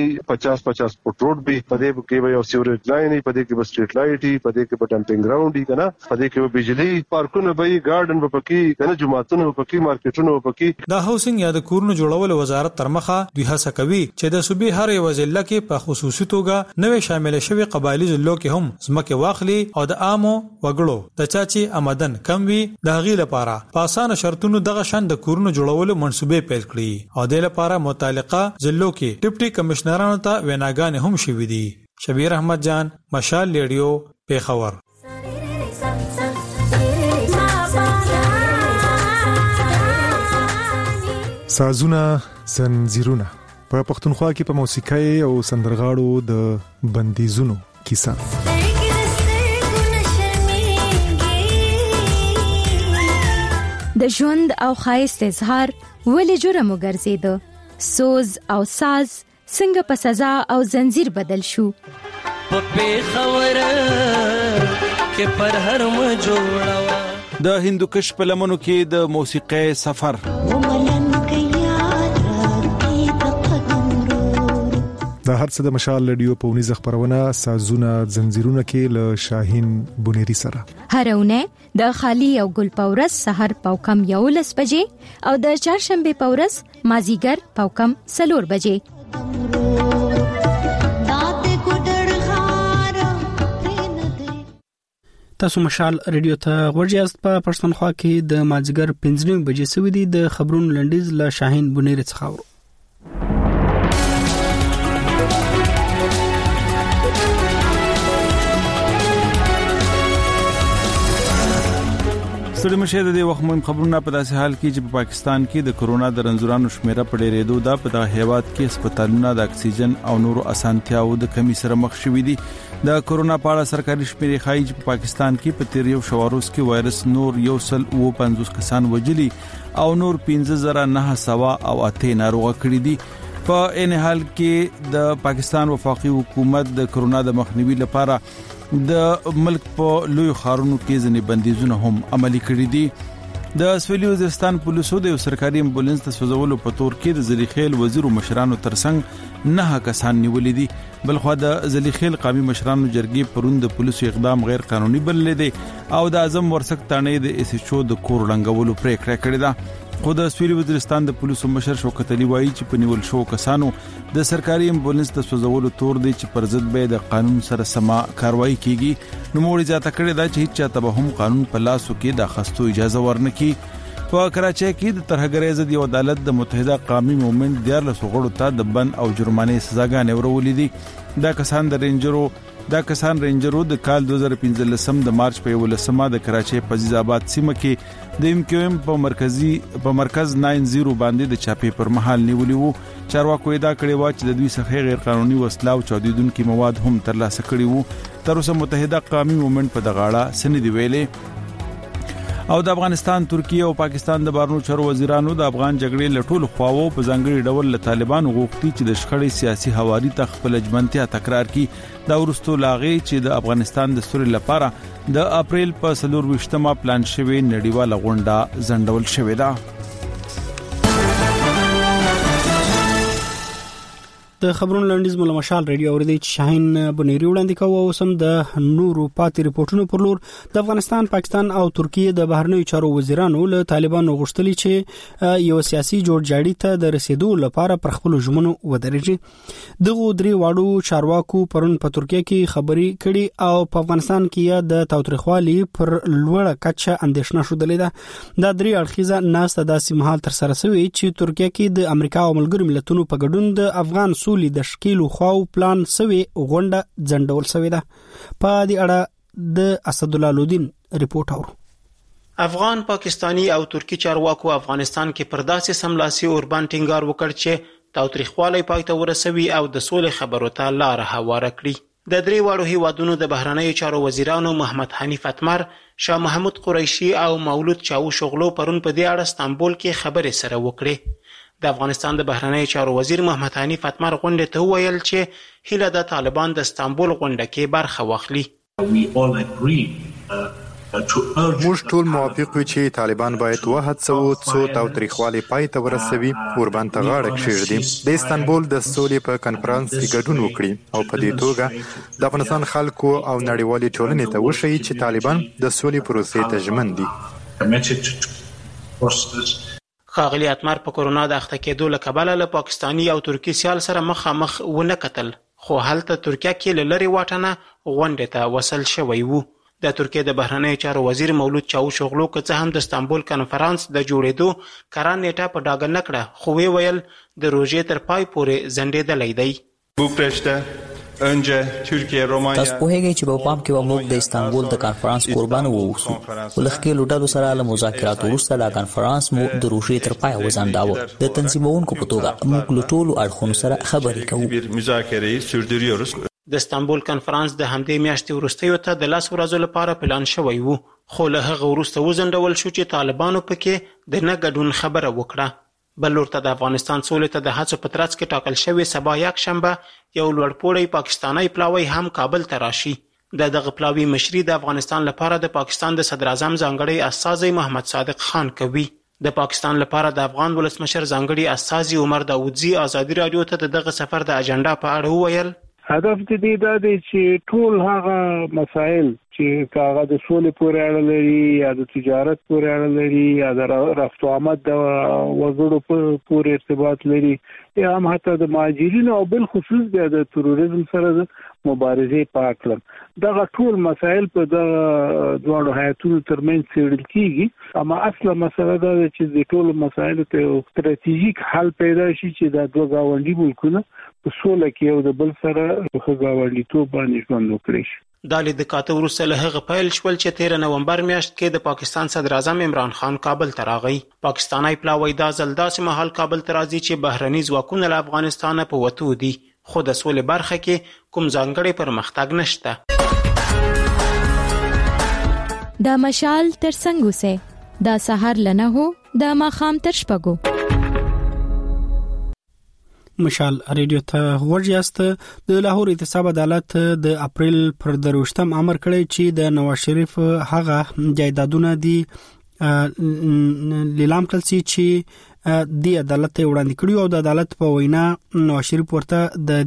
50 فوټ روډ به په دې کې یو سیوریج لاین په دې کې به سټریټ لایټ په دې کې به ډمپینګ ګراوند دی کنه په دې کې به بجلی پارکونه به ګارډن به پکې کنه جمعهتون به پکې مارکیټونه به پکې. د هاوسینګ یا د کورونو جوړولو وزارت تر مخه دوی هڅه کوي چې د صوبې هر یو ضلع کې په خصوصي توګه نوې شامل شوی قبایلی ضلعو کې هم ځمکه واخلي او د عامو وګړو د چاچي آمدن کم وي د هغې لپاره په اسانه شرطونو دغه شان د کورونو جوړولو منصوبې پیل کړي او د لپاره متعلقه ضلعو کې ډیپټي کمشنرانو ته ویناګانې هم شوې دي. شبیر احمد جان، مشال ریډیو، پیښور. سازونه زنجیرونه په پښتونخوا کې په موسیقۍ او سندرغاړو د بندیزونو کیسه. د ژوند او ښایست اظهار ولې جرم وګرځیده؟ سوز او ساز څنګه په سزا او زنجیر بدل شو. په خبره کې پر هر م جوړوا د هندوکش په لمنو کې د موسیقي سفر. د هر څه د مشال رادیو په ونیز خبرونه سازونه زنجیرونه کې له شاهین بنيري سره هرونه د خالی او ګل پورس سحر پاوکم 11 بجې او د چهارشنبه پورس مازیګر پاوکم 4 بجې. تاسو مشال رادیو ته ورجاست. په پښتونخوا کې د مازیګر 5 بجې سوي دي. د خبرونو لنډیز له شاهین بنيري څخه اورو. ستړي مشه د وخت مهم خبرونه په داسې حال کې چې په پاکستان کې د کورونا د رنځورانو شمیره په ډېرېدو ده. په دغه هیواد کې هسپتالونه د اکسیجن او نورو اسانتیاو د کمی سره مخ شوي دي. د کورونا په اړه سرکاري شمیرې ښایي چې په پاکستان کې په تیر یو شواروز کې وایرس نور 150 کسان وجلي او نور 15908 ناروغه کړي دي. په ان حال کې د پاکستان وفاقي حکومت د کورونا د مخنیوي لپاره د ملک په لوی خارونو کې ځنې بندیزونه هم عملي کړي دي. د سویلي وزیرستان پولیسو د یو سرکاري امبولانس د سوځولو په تور کې د زلیخیل وزیر او مشرانو ترڅنګ 9 کسان نیولې دي. بلخو د زلیخیل قومي مشرانو جرګې پروند د پولیسو اقدام غیر قانوني بللی دی او د اعظم ورسک تانې د اس ایچ او د کور لنګولو پریکړه کړې ده. خو د سویلي وزیرستان د پولیسو مشر شوکت علي وایي چې په نیول شو کسانو د سرکاري امبولانس د سوځولو تور دی چې پر ضد به د قانون سره سما کاروایی کیږي. نو موږ ځاته کړی دا چې هیڅ چاته به هم قانون په لاسو کې د خستو اجازه ورنکړي. په کراچۍ کې د ترهګرۍ ضد عدالت د متحده قومي مومنت 14 غړو ته د بند او جرمانې سزاګانې ورولې دي. دا کسان رینجرو د کال 2015 د مارچ په 11 د کراچۍ په عزیزآباد سیمه کې د MQM په مرکز 90 باندې د چاپې پر مهال نیولې وو. چارواکو ادعا کړې و چې د دوی څخه غیر قانوني وسله او چاودیدونکو مواد هم ترلاسه کړي وو. تر اوسه متحده قومي مومنت په دغه اړه سندې ویلې. او د افغانستان، ترکیه او پاکستان د بهرنیو چارو وزیرانو د افغان جګړې لټول خواو په ځانګړي ډول له طالبانو غوښتي چې د شخړې سیاسي حواري ته خپل اجمنتیا تکرار کړي. دا ورستو لاغي چې د افغانستان د سولې لپاره د اپریل په 24مه پلان شوی نړیواله غونډه ځنډول شوې ده. د خبرونو لنډیز مل مشال رادیو اوریدي چې شاهین بنيري وړاندې کوي او سم د نورو پاتې ریپورتونو پر لور د افغانستان، پاکستان او ترکیه د بهرنیو چارو وزیرانو له طالبانو غوښتلي چې یو سیاسي جوړجاړي ته د رسیدو لپاره پر خپل ژمنو ودرېږي. دغه درې واړو چارواکو پرون په ترکیه کې خبري کړي او په افغانستان کې د تاوتریخوالي پر لوړه کچه اندېښنه شوډلې ده. دا درې اړخیزه ناسته داسې مهال تر سره شوې چې ترکیه کې د امریکا او ملګرو ملتونو په ګډون د افغان سولې د شکیلو خواو پلان سوي غونډه ځنډول سوي ده. په دې اړه د اسد الله لودین ریپورت اورو. افغان، پاکستانی او ترکی چارواکو افغانستان کې پر داسې سملاسي اوربان ټینګار وکړ چې تاوتریخوالی پای ته ورسوي او د سولې خبرو ته لار هواره کړي. د درې واړو هیوادونو د بهرنیو چارو وزیرانو محمد حنیف اتمر، شاه محمود قریشي او مولود چاوش اوغلو پرون په دې اړه استانبول کې خبرې سره وکړې. د افغانستان د بهرنیو چارو وزیر محمد حنیف اتمر غونډې ته وویل چې هیله د طالبان د استانبول غونډه کې برخه واخلي. موږ ټول موافق یو چې طالبان باید وهڅو څو تاوتریخوالي پای ته ورسوي، اوربان ته غاړه کېږدي، د استانبول د سولې په کنفرانس کې ګډون وکړي او په دې توګه د افغانستان خلکو او نړیوالې ټولنې ته وښيي چې طالبان د سولې پروسې ته ژمن دي. ښاغلي اتمر په کورونا د اخته کېدو له کبله له پاکستاني او ترکي سیال سره مخامخ ونه کتل، خو هلته ترکیه کې له لرې واټنه غونډې ته وصل شوی وو. د ترکیه د بهرنیو چارو وزیر مولود چاوش اوغلو که څه هم د استانبول کنفرانس د جوړېدو کره نیټه په ډاګه نه کړه، خو ویل د روژې تر پای پورې ځنډېدلی دی. تاسو پوهیږئ چې په پام کې موږ د استانبول د کانفرنس قربان ووسو. ولخکې لوډالو سره له مذاکراتو وروسته دا کانفرنس مو د روژې تر پای وځنډاوه. د تنظیمونکو په توګه موږ له ټولو اړخونو سره خبرې کوو. د استانبول کنفرانس د همدې میاشتې وروستیو ته د 10 ورځو لپاره پلان شوی وو، خو له هغه وروسته وځنډول شو چې طالبانو پکې د نه ګډون خبره وکړه. بل لور ته د افغانستان سولې ته د هڅو په ترڅ کې ټاکل شوی سبا یکشنبه یو لوړپوړی پاکستانی پلاوی هم کابل ته راشي. دغه پلاوی مشري د افغانستان لپاره د پاکستان د صدر اعظم ځانګړی استازی محمد صادق خان کوي. د پاکستان لپاره د افغان ولسمشر ځانګړي استازي عمر داودزي ازادي رادیو ته دغه سفر د اجنډا په اړه وویل. هدف دې دا دی چې ټول هغه مسایل چې کاغه د سولې پورې اړه لري یا د تجارت پورې اړه لري یا د رفت و آمد د وګړو پورې ارتباط لري یا هم حتی د مهاجرینو او بل خصوص د تروریزم سره د مبارزې په اړه دغه ټول مسایل په دغه دواړو هیاتونو ترمنځ څېړل کیږي. اما اصله مسله دا ده چې د ټولو مسایلو ته یو ستراتیژیک حل پیدا شي چې د دوه ګاونډي ملکونه په سوله کې یو د بل سره په ګاونډیتوب باندې ژوند وکړي. دا لید کاته وروسته له هغه پیل شول چې 13 نومبر میاشت کې د پاکستان صدر اعظم عمران خان کابل ته راغی. پاکستانی پلاوی دا ځل داسې مهال کابل ته راځي چې بهرني ځواکونه له افغانستان په وتو دي، خو د سولې برخه کې کوم ځانګړی پرمختګ نشته. دا مشال تر څنګه وسه دا سحر لنه هو دا ماخام تر شپګو. مشال ریډیو ته ورجاست. د لاهور اعتصاب عدالت د اپریل پر 23م امر کړی چې د نواز شریف هغه جایدادونه دي لیلام کړل چې د عدالت وړاندې کړي او د عدالت په وینا نواز شریف ورته د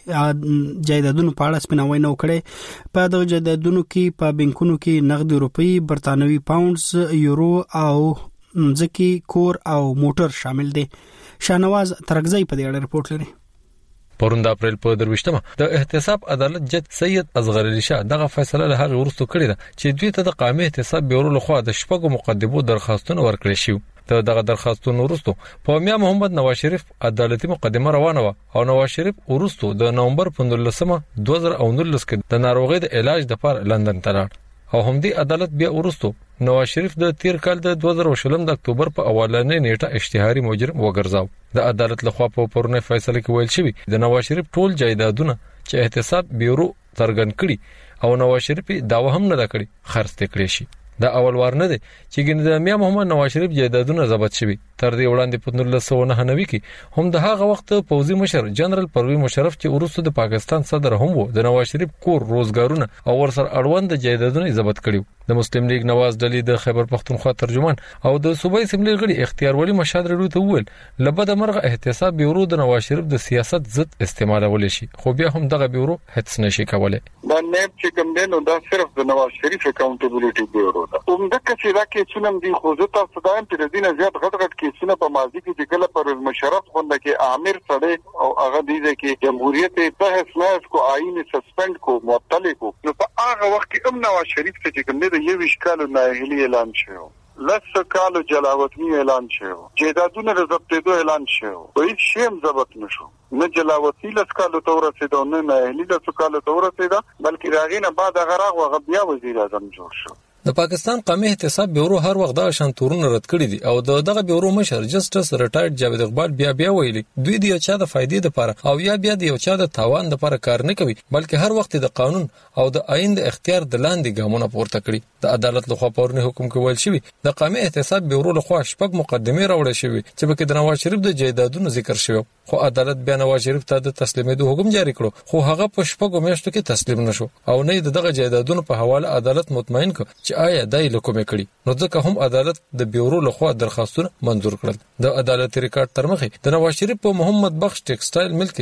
دې جایدادونو په اړه سپیناوی نه وکړي. په دغه جایدادونو کې په بانکونو کې نغدي روپی، برتانوي پاونډز، یورو او ځکه کور او موټر شامل دي. شاهنواز ترغزی په دې اړه رپورټ لري. پرون د اپریل په 23مه د احتساب عدالت جج سید اصغر علي شاه دغه فیصله له هغه وروسته کړې ده چې دوی ته د قومي احتساب بیورو لخوا د شپږو مقدمو درخواستونه ورکړل شي. دغه درخواستونه وروسته په میا محمد نواز شریف عدالتي مقدمه روانه و او نواز شریف وروسته د نومبر 15 2019 کې د ناروغي د علاج لپاره لندن ته لاړ او همدې عدالت بیا وروسته نواز شریف د تیر کال د 2020 د اکتوبر په اولنۍ نیټه اشتهاري مجرم وګرځاو. د عدالت لخوا په پرونه فیصله کې ویل شوی د نواز شریف ټول جایدادونه چې احتساب بیورو څرګند کړي او نواز شریف داوا هم نه کړی خرڅ کړي شي. دا اول وار نه دی چې ګنې د میا محمد نواز شریف جایدادونه ضبط شوی. تر دې وړاندې په 1999 کې هم د هغه وخت پوځي مشر جنرال پرویز مشرف چې وروسته د پاکستان صدر هم وو د نواز شریف کور، روزګارونه او ورسره اړوند جایدادونه ضبط کړي. د مسلم لیگ نواز ډلې د خیبر پختونخوا ترجمان او د صوبایي اسمبلی غړي اختیار ولی مشهد رډو ته وویل لبد مرغه احتساب بیورو د نواز شریف د سیاست ضد استعمالول شي، خو بیا هم دغه بیورو هیڅ نشي کولای. دا نیب چې کوم دی نو دا صرف د نواز شریف اکاونټیبিলিټي بیورو ده. همدغه چې دا کې څونم دي خو زه تاسو ته په دې نه زیات غټ کیسونه په ماضي کې چې کله پر مشرف غونډه کې عامر سړی او هغه دی چې جمهوریت په حساب کو آئین سسپند کو معطل کو نو په هغه وخت کې نواز شریف چې کوم دی یو اشکال نااهلی اعلان شوی، لس کالو جلاوطنی اعلان شوی، جیدادونه د ضبطېدو اعلان شوی، په هیڅ شی هم ضبط نشو. نه جلاوطنی لس کالو ته ورسېدو، نه نااهلی لس کالو ته ورسېده، بلکې راغینه بعد هغه راغ بیا وزیر اعظم جوړ شو. د پاکستان قومي احتساب بیورو هر وخت د شانتورونو رد کړی دي او دغه بیورو مشر جسټس ریټایرډ جاوید اقبال بیا ویلي دوی د یو چا د فائدې لپاره او یا بیا د یو چا د تاوان لپاره کار نه کوي، بلکې هر وخت د قانون او د آئین د اختیار د لاندې ګامونه پورته کړي. د عدالت لخوا پورنه حکم کې ویل شوی د قومي احتساب بیورو لخوا شپږ مقدمې راوړل شوی چې په کې د نواز شریف د جایدادونو ذکر شوی، خو عدالت بیا نواز شریف ته د تسلیمېدو حکم جاری کړو، خو هغه په شپږو میاشتو کې تسلیم نشو او نه دغه جایدادونو په حواله عدالت مطمئن کړ چې آیا دای له کومه کړي. نو ځکه هم عدالت د بیورو لخوا درخواستونه منظور کړل. د عدالت ریکارډ تر مخه د نواز شریف په محمد بخش ټیکسټایل ملک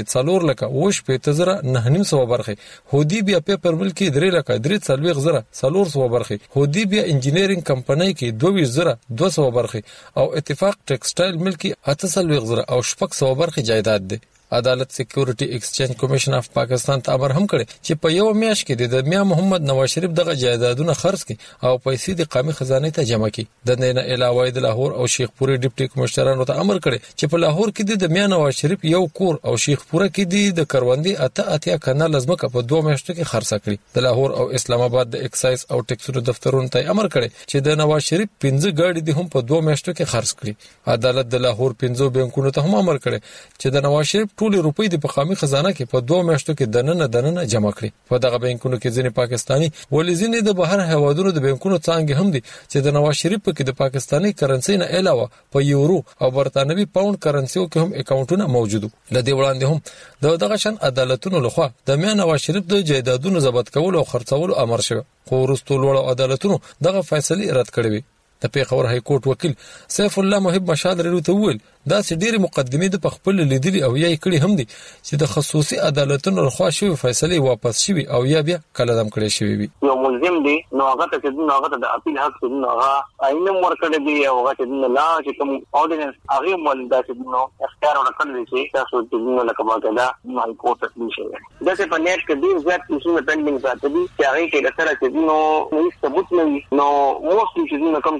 4,900 برخه، هودی بیا پیپر ملک 3,40,400 برخه، هودی بیا انجینیرینګ کمپنۍ کې 22,200 برخه او اتفاق ټیکسټایل ملک 8,000 او 600 برخه جایداد دي. عدالت سکیورټي ایکسچینج کمیشن اف پاکستان ته امر هم کړی چې په یو میاشت کې د میا محمد نواز شریف دغه جایدادونه خرڅ کړي او پیسې د قومي خزانه ته جمع کړي. د نه علاوه د لاهور او شیخپوري ډیپټي کمشنرانو ته امر کړی چې په لاهور کې د میا نواز شریف یو کور او شیخپوره کې د کروندې اتیا کنال لازمه په 2 میاشتو کې خرڅ کړي. د لاهور او اسلام آباد د ایکسایز او ټیکسونو دفترونو ته امر کړی چې د نواز شریف 15 ګاډي د هم په 2 میاشتو کې خرڅ کړي. عدالت د لاهور 15 بانکونو ته هم امر کړی چې د نواز شریف ټول روپۍ د پخامي خزانه کې په 2 میاشتو کې دننه جمع کړي. په دغه بانکونو کې ځینې پاکستاني ولې د بهر هوادونو د بانکونو څنګه هم دي چې د نواز شریف په کې د پاکستاني کرنسي نه علاوه په یورو او برتانوي پاوند کرنسيو کې هم اکاونټونه موجود دي. د دې وړاندې هم دغه شان عدالتونو لخوا د میا نواز شریف د جایدادونو ضبط کول او خرڅول امر شوی، خو وروسته لوړ عدالتونو دغه فیصله رد کړې وي. د پیښور های کورټ وکیل سیف الله محب مشال رلو ته ویل دا چې ډېری مقدمې د خپل لیدلي او یې کړي هم دي چې د خصوصي عدالتونو لخوا شوی فیصله واپس شوی او یا بیا قلم کړی شوی وي. یو ملزم دی نو هغه ته د اپیل حق دی، نو هغه عین ورکړی دی او هغه چې لا چې کوم اورډیننس هغه مولدا چې نو اختیار ورکړل شي تاسو د نو لکه باندې دا های کورټ ته شي. دا چې په نیټ کې دی زیات څه پینډینګ ساتي دي چې هغه کې د سره چې نو ثبوت نه نو موږ چې نو کوم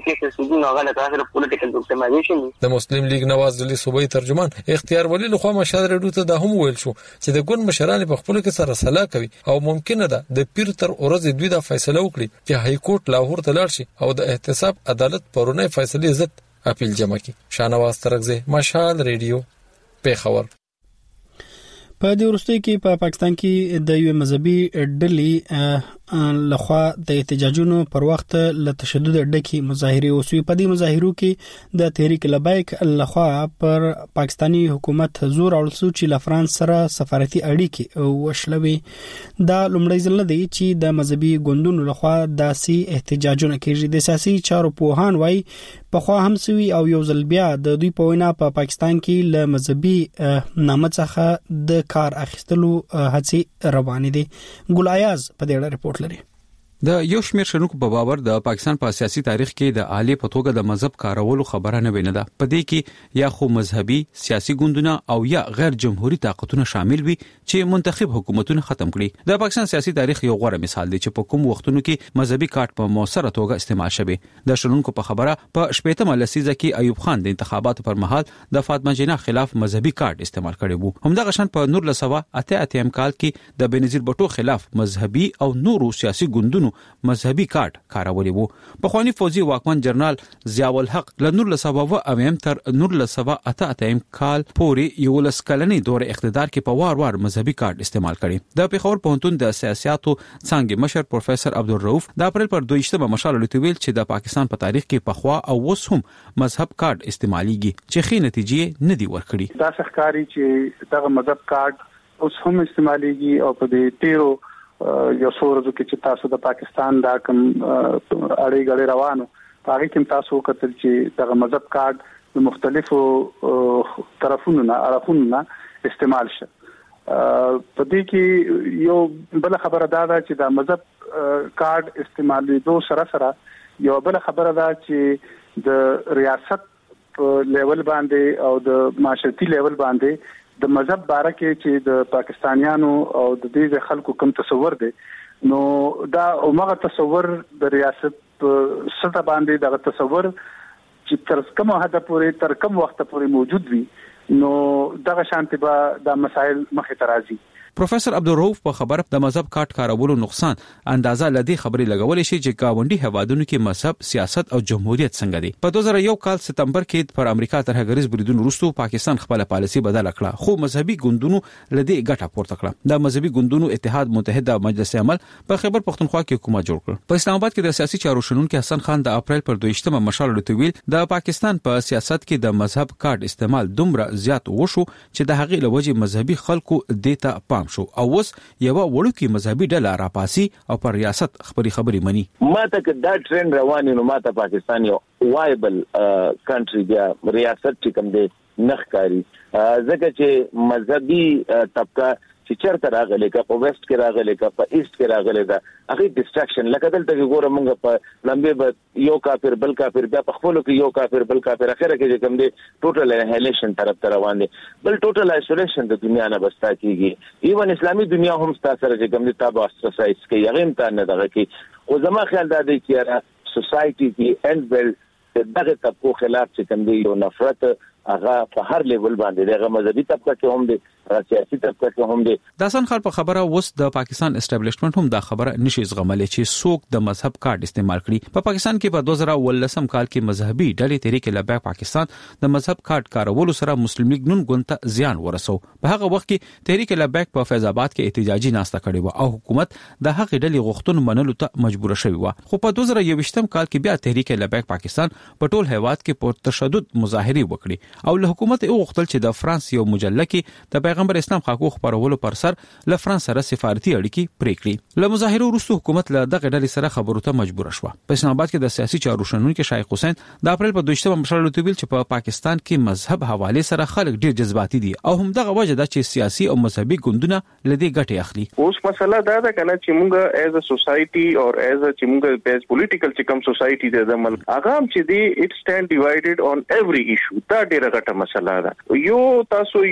د مسلم لیگ نواز علي صوبای ترجمان اختیار ولی لخوا مشال رډو ته د هم ویل شو چې د ګوند مشران په خپل کې سره سلا کوي او ممکنه ده د پیر تر ورځې دوی د فیصله وکړي چې های کورټ لاهور ته لاړ شي او د احتساب عدالت پرونه فیصله عزت اپیل جمع کړي. شاهنواز ترغزه مشال ریډیو پیښور. په دې ورستۍ کې په پاکستان کې د یو مذهبي ډلې لخوا د احتجاجونو پر وخت له تشدد ډکې مظاهره وسوي. په دې مظاهرو کې د تحریک لبیک لخوا پر پاکستانی حکومت زور اړول شو چې له فرانس سره سفارتي اړیکې وشلوي. دا لومړی ځل دی چې د مذهبي ګوندونو لخوا داسې احتجاجونه کیږي. د سیاسي چارو پوهان وایي په خوا هم سوي او یو ځل بیا د دوی په وینا په پاکستان کې له مذهبي نامه څخه د کار اخیستلو هڅې روانې دي. ګل ایاز په دې اړه ریپورت لري. د یو شمېر شنونکو په باور د پاکستان په سیاسي تاریخ کې د عالی په توګه د مذهب کارولو خبره نه ویني ده. په دې کې یا خو مذهبي سیاسي ګوندونه او یا غیر جمهوریت طاقتونه شامل وي چې منتخب حکومتونه ختم کړي. د پاکستان سیاسي تاریخ یو غوره مثال دی چې په کوم وختونو کې مذهبي کارت په موثره توګه استعمال شوی. د شنونکو په خبره په شپږمه لسیزه کې ایوب خان د انتخاباتو پر مهال د فاطمه جناح خلاف مذهبي کارت استعمال کړی وو. همدغه شان په 1988 کال کې د بنظیر بټو خلاف مذهبي او نورو سیاسي ګوندونو مذهبي کارت کارولې وو. په خواني فوجي واکمن جنرال ضیاء الحق له 1970 تر 1988 کال پورې یو لسکلنی دور اقتدار کې په وار مذهبي کارت استعمال کړي. د پیښور پوهنتون د سیاستو څنګه مشر پروفیسور عبدالرؤف د اپریل پر 22 مشال لټویل چې د پاکستان په تاریخ کې په خوا او وس هم مذهب کارت استعماليږي چې خې نتیجې نه دی ورکړي. دا ښکاری چې دغه مذهب کارت اوس هم استعماليږي او په دې تیرو یو څورځو کې چې تاسو د پاکستان دا کوم اړې غړې روانو هغه کې تاسو کتل چې د مذهب کارت د مختلفو طرفونو نه استعمال شه. په دې کې یو بل خبره دا ده چې د مذهب کارت استعمالېدو سره یو بل خبره ده چې د ریاست په لیول باندې او د معاشرتي لیول باندې د مذهب باره کې چې د پاکستانیانو او د دې خلکو کوم تصور دی نو دا عمره تصور د ریاست سطح باندې د تصور چې تر کومه حد پورې تر کوم وخت پورې موجود وي نو دغه شانتي به د مسائل مخې ته راځي. پروفیسور عبدالرؤف په خبره د مذهب کارت کارولو نقصان اندازه لدی خبري لګولې شي چې گاونډي هوادونو کې مذهب سیاست او جمهوریت څنګه دي. په 2001 کال سپتمبر کې پر امریکا ترهګریز بریدون وروسته پاکستان خپل پالیسي بدل کړه خو مذهبي ګوندونو لدی ګټه پورته کړه. د مذهبي ګوندونو اتحاد متحده مجلس عمل په خیبر پختونخوا کې حکومت جوړ کړ. په اسلام آباد کې د سیاسي چارو شنونکو حسن خان د اپریل پر 22 مشال لټویل د پاکستان په سیاست کې د مذهب کارت استعمال دومره زیات وشو چې د هغې لوجه مذهبي خلکو دیتا پام شو او وس یو وړوکی مذهبي ډله راپاسي او پر ریاست خبري مني. ماته که دا ټرند روان نو ماته پاکستان یو وایبل کنټری دی ریاست چې کوم دی نخکاری ځکه چې مذهبي طبقه چې چرته راغلي کا په ویسٹ کې راغلي کا په ایست کې راغلي دا هغه ډیسټراکشن لکه دلته ګوره موږ په لمبه یو کافر بل کافر بیا په خپل کې یو کافر بل کافر اخره کې کوم دی ټوټل انهیلیشن طرف ته روان دي بل ټوټل آیسولیشن د دنیا نه بستا کیږي. ایون اسلامي دنیا هم ستاسو سره کوم دی تابع اساسایز کوي هغه امتحان نه دغه کې خو زما خیال دا دی چې سوسايټي کې اند ویل دغه طبقو خلاف چې کوم دی یو نفرت هغه په هر لیول باندې د مذهبي طبقه کې هم دي سیاسي طبقه کې هم دي. داسن خل په خبره وس د پاکستان اسټابلیشمنت هم دا خبره نشي زغملې چې څوک د مذهب کارت استعمال کړي. په پاکستان کې په 2019 کال کې مذهبي ډلې تحریک لبیک پاکستان د مذهب کارت کارولو سره مسلم لیگ نون ګوند ته زیان ورسو. په هغه وخت کې تحریک لبیک په فیض آباد کې احتجاجي ناسته کړې و او حکومت د هغې ډلې غوښتنو منلو ته مجبور شوی و. خو په 2021 کال کې بیا تحریک لبیک پاکستان په ټول هیواد کې پر تشدد مظاهره وکړي او له حکومت یې غوښتل چې د فرانس یو مجله کې د پیغمبر اسلام حقوق خبرولو پر سر له فرانس سره سفارتي اړیکې پرې کړې. له مظاهره وروسته حکومت له دغه ډلې سره خبرو ته مجبور شو. په اسلام آباد کې د سیاسي چارو شنونکو شیخ حسین د اپریل په 22 مشرلو تویل چې په پاکستان کې مذهب حواله سره خلک ډیر جذباتي دي او هم دغه وجه ده چې سیاسي او مذهبي ګوندونه لدی ګټه اخلي. اوس مسله دا ده کنه چې موږ ایز ا سوسايټي او ایز ا چې موږ بیس پولیټیکل چې کوم سوسايټي د ملک هغه هم چې دی اټ سټاند ډیوایډډ اون ایوری ایشو. دا ډیره غټه مسله ده. یو تاسو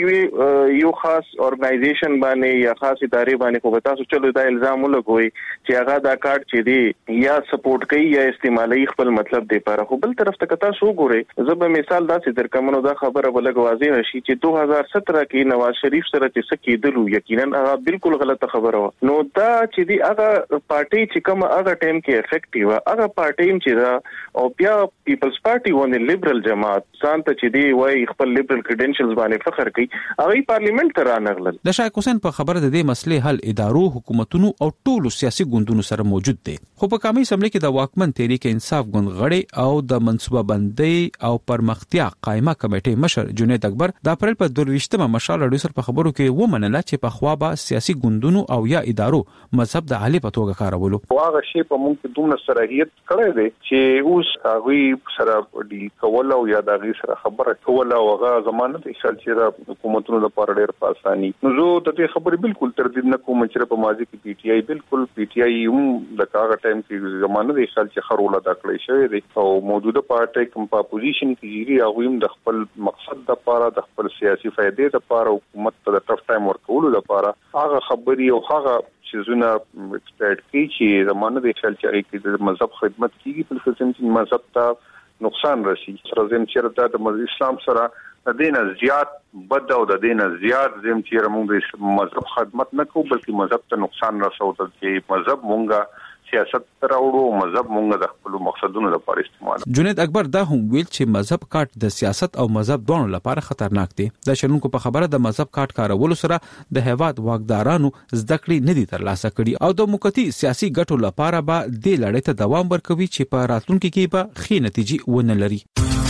یو خاص اورګنایزیشن باندې یا خاص ادارې باندې خو تاسو چلو دا الزام ولګوي چې هغه دا کارت چې دی یا سپورټ کوي یا استعمالي خپل مطلب دی پر خو بل طرف ته تاسو وګورئ زه به مثال داسې درکمنو دا خبره ولګ واضح شي چې 2017 کې نواز شریف سره چې سکیدلو یقینا هغه بالکل غلطه خبره و. نو دا چې دی هغه پارټي چې کوم هغه ټیم کې افیکټیو هغه پارټي چې دا او بیا پیپلز پارټي ونه لیبرل جماعت ځان ته چې دی وای خپل لیبرل کریډنشلز باندې فخر کوي هغه پارلیمنت ته رانغلل. د شیخ حسین په خبره د دې مسلې حل ادارو حکومتونو او ټولو سیاسي ګوندونو سره موجود دی. خو په قومي اسمبلی کې د واکمن تحریک انصاف ګوند غړي او د منصوبه بندي او پرمختیا قائمه کمیټې مشر جنید اکبر د اپریل په 22 مشال اړو سره په خبرو کې ومنله چې په خوا به سیاسي ګوندونو او یا ادارو مذهب د عالی په توګه کارولو. هغه شی په موږ کې دومره صلاحیت کړی دی چې اوس هغه سره ډیل کول او یا د هغه سره خبره کول او هغه زمانه د چې حکومتونو لپاره ډېر په اساني. نو زه د دې خبرې بالکل تردید نه کوم چې په ماضي کې پی ټی آی بالکل پی ټی آی هم د هغه ټایم کې زمانه د خل چې خروله دا کړی شوی دی او موجوده پارټي کوم په پوزیشن کې جیری هغه هم د خپل مقصد لپاره د خپل سیاسي فائدې لپاره حکومت ته د ټف ټایم ورکولو لپاره هغه خبري او هغه چې زونه ایکسپیکټ کوي چې زمانه د خل چې د مذهب خدمت کیږي په څیر چې مذهب ته نقصان رسي. سره زم چې د مذهب اسلام سره د دینه زیات بد او د دینه زیات زم چې موږ د مذهب خدمت نه کوو بلکې مذهب ته نقصان رسوي چې مذهب مونږه سیاست راوړو مذهب مونږ د خپل مقصدونو لپاره استعمال. جنید اکبر دا هم ویل چې مذهب کارت د سیاست او مذهب دوه لپاره خطرناک دی. د شنونکو په خبره د مذهب کارت کارولو سره د هیواد واکدارانو زده کړې نه دي ترلاسه کړي او د موقتی سیاسي ګټو لپاره به د لړۍ ته دوام ورکوي چې په راتلونکي کې به ښې نتیجې ونه لري.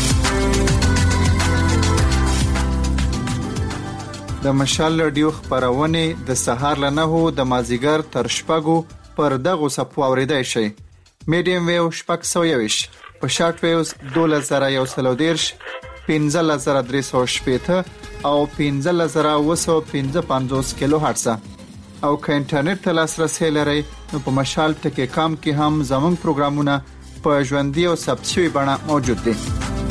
د مشال رادیو خبرونه د سهار ل 9 د مازیګر تر شپږو پر دغه صفو اوریدای شي. میډیم ویو شپږ 120 په شارټ ویوز 2130 15315 او 15955 کیلو هرتز او که انټرنیټ ته لاسرسي لرئ نو په مشال ټکی کام کې هم زموږ پروګرامونه په ژوندۍ او ثبت شوی بڼه موجود دي.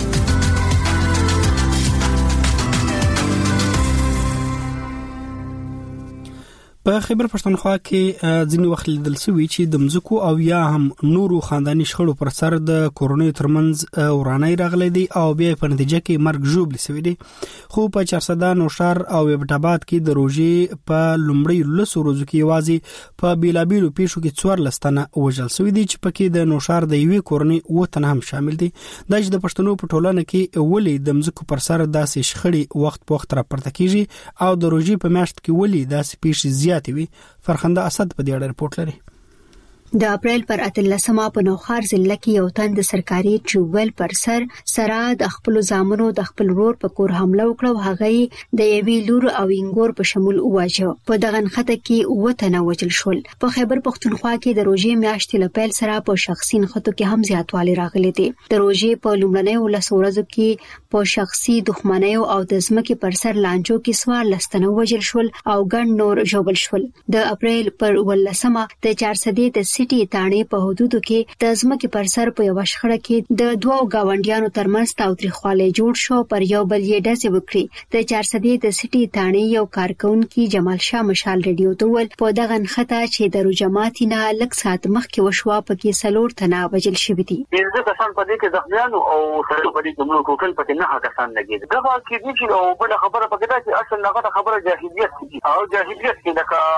په خیبر پښتونخوا کې ځینې وخت لیدل شوی چې د مزکو او یا هم نورو خاندانی شخړو پر سر د کورونې ترمنځ ورانای راغلي دي او بیا په نتیجه کې مرګ ژوبل شوی دی. خو په چارسده نوشار او ابټاباد کې د روزي په لومړی لسو ورځو کې یوازې په بیلابیلو پیښو کې 14 تنه وژل شوی دي چې پکې د نوشار د یوې کورنۍ و تنه هم شامل دي. د د پښتنو په ټولنه کې ولې د مزکو پر سر داسې شخړې وخت په وخت را پرته کیږي او د روزي په میاشت کې ولې داسې پیښې فرخنده اسد په دې اړه رپورت لري. د اپریل پر 18 په نوخار ضلع کې یو تن د سرکاري ټیوبل پر سر سره د خپل زامنو د خپل ورور په کور حمله وکړه. هغه د یوې لور او انګور په شمول واجه په دغه نخته کې وته وجل شول. په خیبر پښتونخوا کې د روزي میاشتې لپاره سره په شخصي نخته کې هم زیاتوالی راغلی دی. د روزي په لومړنۍ ولسورزو کې په شخصي دښمنیو او د ځمکې پر سر لانجو کې 14 تنه وجل شول او ګڼ نور ژوبل شول. د اپریل پر 18 د 400 سټي تانې په حدودو کې د ځمکې پر سر په یو شخړه کې د دوو گاونډیانو ترمنځ تاوتریخوالی جوړ شو، پر یو بل یې ډزې وکړي. د 400 د سټي تانې یو کارکونکي جمال شاه مشال رادیو ته ویل په دغه نخته چې د جماعت نه لږ ساعت مخکې وشوه پکې سلور تنه وژل شوي دي. پنځه کسان په دې کې زخمیانو او سره په دې کې موږ ټوټل پکې 9 کسان لګېدل. دا کې دي چې بل خبره پکې ده چې اصل هغه خبره جاهلیت دي او جاهلیت کې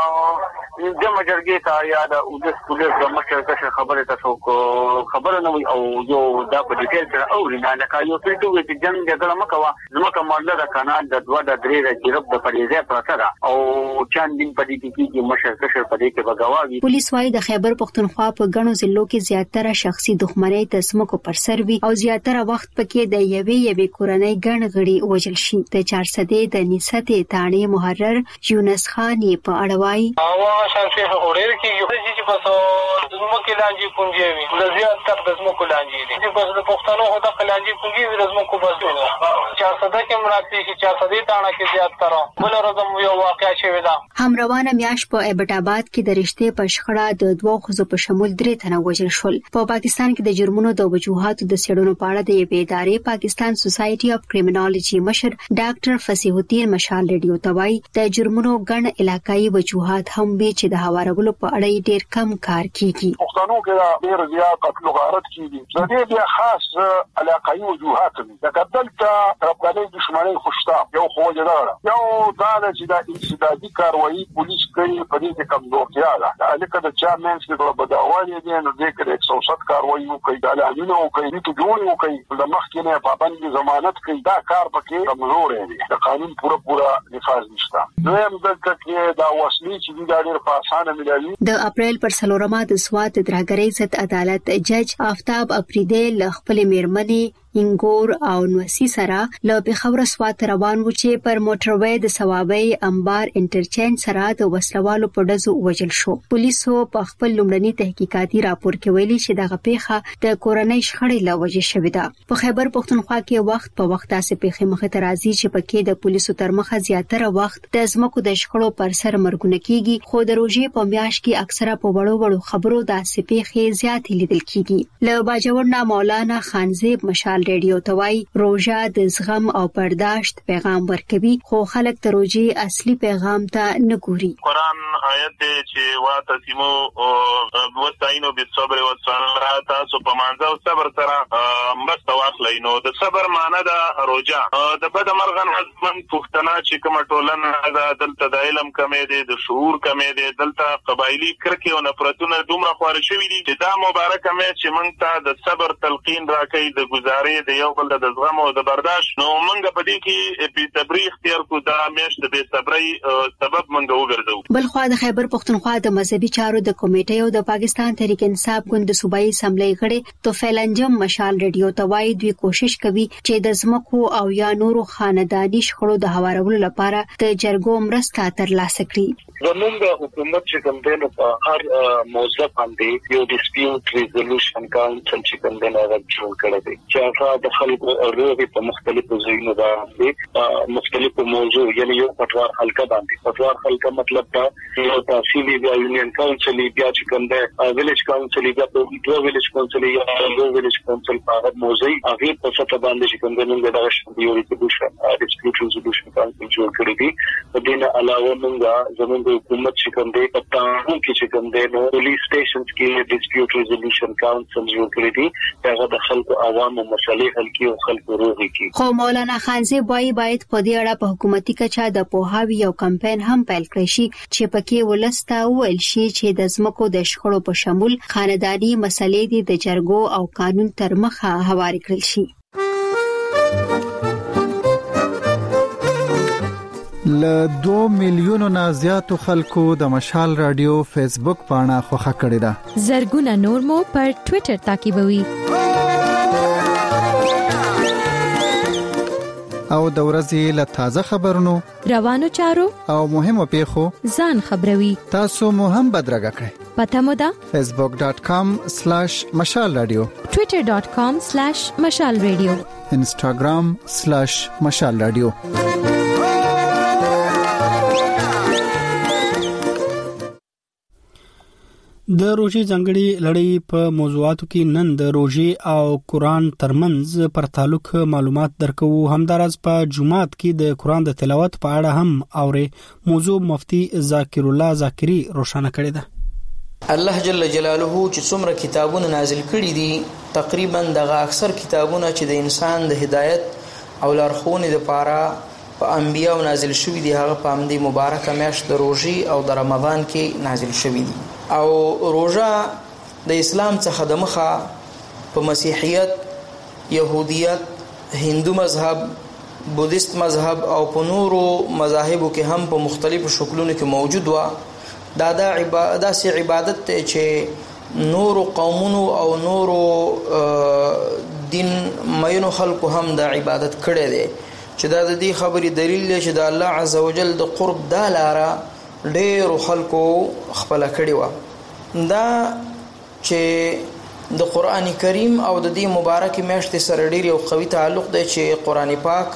لکه جمع جرګې ته یا د پولیس د مشرکشه خبره تاسو کو خبره نه وي او یو دا په ډیټیل سره اوري نه لکه یو څه چې جنگ جګړه مکوا زموږه ماډل د قانون د 2 د 3 د جرب د پریزه پرسره او چاند دین په دې کې مشرکشه په دې کې بغاوي. پولیس وايي د خیبر پختونخوا په غنو ضلعو کې زیاتره شخصي دښمنۍ د سمکو پر سر وي او زیاتره وخت پکې د یوې کورنۍ ګڼ غړي وژل شي. د 400 د نسته تانې محرر یونس خان په اړه وايي او شانسي اورېر کې چې په زموږ لانجې پونځي وي د زیاتره د زموږ لانجې دي چې په پښتنو هدا لانجې پونځي د زموږ بسونه 400 کې مراتي چې 400 تانه کې زیاتره بل ورځم یو واقعیا شوی دا. هم روانه میاش په ایبټ آباد کې د رشته په شخړه د دوه خزو په شمول 3 تنه وژل شول. په پاکستان کې د جرمونو د وجوهاتو د څېړنو په اړه د یوې ادارې پاکستان سوسایټي اف کرایمینالوجي مشر ډاکټر فصیح الدین مشال رادیو ته وایي د جرمونو ګڼ علاقايي وجوهات هم وی چې د هوارولو په اړه ډېر کم کار کیږي. پښتنو کې ډېر زیات قتل غارت کیږي. د دې بیا خاص علاقايي وجوهات دي. د قتلته ربګلې دښمنۍ خوشتا یو خو جوړه یو دا چې د انسدادي کاروایی پولیس کوي په دې کې کمزورتیا ده. الکه د چارمنس کې په داوالي دي نو د 160 کاروایی کوي د اعلانونو کوي د جوړو کوي د مخکنه پابند ضمانت کوي. دا کار پکې کمزور دی. د قانون پوره نفاذ نشته. دویم دلته کې دا وسلې چې د ډېر په اسانه ملایي. د اپریل پر 4 د سوات درګرۍ ضد عدالت جج آفتاب افریدی ل خپل میرمنې انګور او نوسی سره له بخور سوات روان و چې پر موټروي د ثوابي انبار انټرچینج سره د وسلوالو په ډزو وژل شو. پولیسو په خپل لومړني تحقیقاتي راپور کې ویلي چې دغه پیښه د کورنۍ شخړې له وجې شوې ده. په خیبر پختونخوا کې وخت په وخت تاسو پیښې مخه ته راځي چې پکې د پولیسو تر مخه زیاتره وخت د ځمکو د شخړو پر سر مرګونه کیږي، خو د روزي په میاش کې اکثره په وړو خبرو د سپېخې زیات لیدل کیږي. له باجوړنا مولانا خانزیب مشال رادیو توای روزه د زغم او برداشت پیغام ورکوي، خو خلک ته روزي اصلي پیغام ته نه ګوري. قرآن آیت چې واتسمو وستعینوا بالصبر والصلاة، تاسو په مانځ او صبر سره مرسته واخلئ. نو د صبر معنی د روزه د بد مرغن حزمن پښتنا چې کوم ټولنه د دلته د علم کمې دي، د شعور کمې دي، دلته قبایلی کرکې او نفرتونه دومره خوار شوي دي چې دا مبارکه مې چې موږ ته د صبر تلقین راکړي، د گزارې د یو بل د زغم او د برداشت. نو موږ په دې کې په تبریخ اختیار کو دا مېشت د بے صبرۍ سبب موږ وګرځو. بل خو د خیبر پختونخوا د مذهبي چارو د کمیټې او د پاکستان تحریک انصاف ګوند د صوبایي اسمبلی غړي توفیل انجم مشال رادیو ته وایي دوی کوشش کوي چې د زمکو او یا نورو خاندانی شخړو د هوارولو لپاره د جرګو مرسته ترلاسه کړي. زموږ حکومت چې کوم دی په هر موضوع باندې یو ډیسپیوټ ریزولوشن کاونسل چې کوم دی هغه جوړ کړی دی چې هغه د خلکو اوري په مختلفو ځایونو باندې مختلفو موضوع یعنی یو پټوار حلقه باندې پټوار حلقه مطلب دا یو تحصیلي بیا یونین کاونسل بیا چې کوم دی ویلیج کاونسل بیا دوه ویلیج کاونسل یا یو ویلیج کاونسل په هغه موضوع هغه په څه باندې چې کوم دی موږ دا شته یو ډیسپیوټ ریزولوشن کاونسل جوړ کړی دی. په دې نه علاوه موږ زموږ حکومت چې کوم دی په تاسو کې چې کوم دی نو پولیس سټیشنز کې ډیسپیوټ ریزولوشن کاونسل جوړ کړی دی هغه د خلکو عوامو مسلې حل کوي او خلکو روغي کوي. خو مولانا خانزیب وايي باید په دې اړه په حکومتي کچه د پوهاوی او کمپاین هم پیل کړی شي چې پکې ولسته ویل شي چې د زمکو د شخړو په شمول خاندانی مسلې د جرګو او قانون تر مخه هواري کړل شي. ل 2 میلیونو نه زیاتو خلکو د مشال رادیو فیسبوک پاڼه خوښه کړې ده. زرګونه نور مو پر ټوئیټر تعقیبوي. او د ورځې له تازه خبرونو روانو چارو او مهمو پیښو ځان خبروي. تاسو مو هم بدرګه کړئ. پته مو ده facebook.com/mashalradio twitter.com/mashalradio instagram/mashalradio. د روژې ځانګړي لړۍ په موضوعاتو کې نن د روژې او قرآن ترمنځ پر تعلق معلومات درکو. همدارس په جمعات کې د قرآن د تلاوت په اړه هم اورې موضوع مفتی ذاکر الله ذاکری روښانه کړې ده. الله جل جلاله چې څومره کتابونه نازل کړي دي تقریبا دغه اکثر کتابونه چې د انسان د هدایت او لارښوونې لپاره په انبیاء نازل شوي دي هغه په همدې مبارکه میاشت د روژې او د رمضان کې نازل شوي دي. او روژه د اسلام څخه د مخه په مسیحیت، يهودیت، هندو مذهب، بودیست مذهب او په نورو مذاهبو کې هم په مختلفو شکلونو کې موجود و. دا سي عبادت ته چې نورو قومونو او نورو دین مینو خلکو هم د عبادت کړي دي چې دا د دې خبرې دلیل دی چې د الله عزوجل د قرب دا لاره ډېر خلکو خپل کړي و. دا چې د قران کریم او د دې مبارک میاشت سره ډېر یو قوي تعلق دی چې قران پاک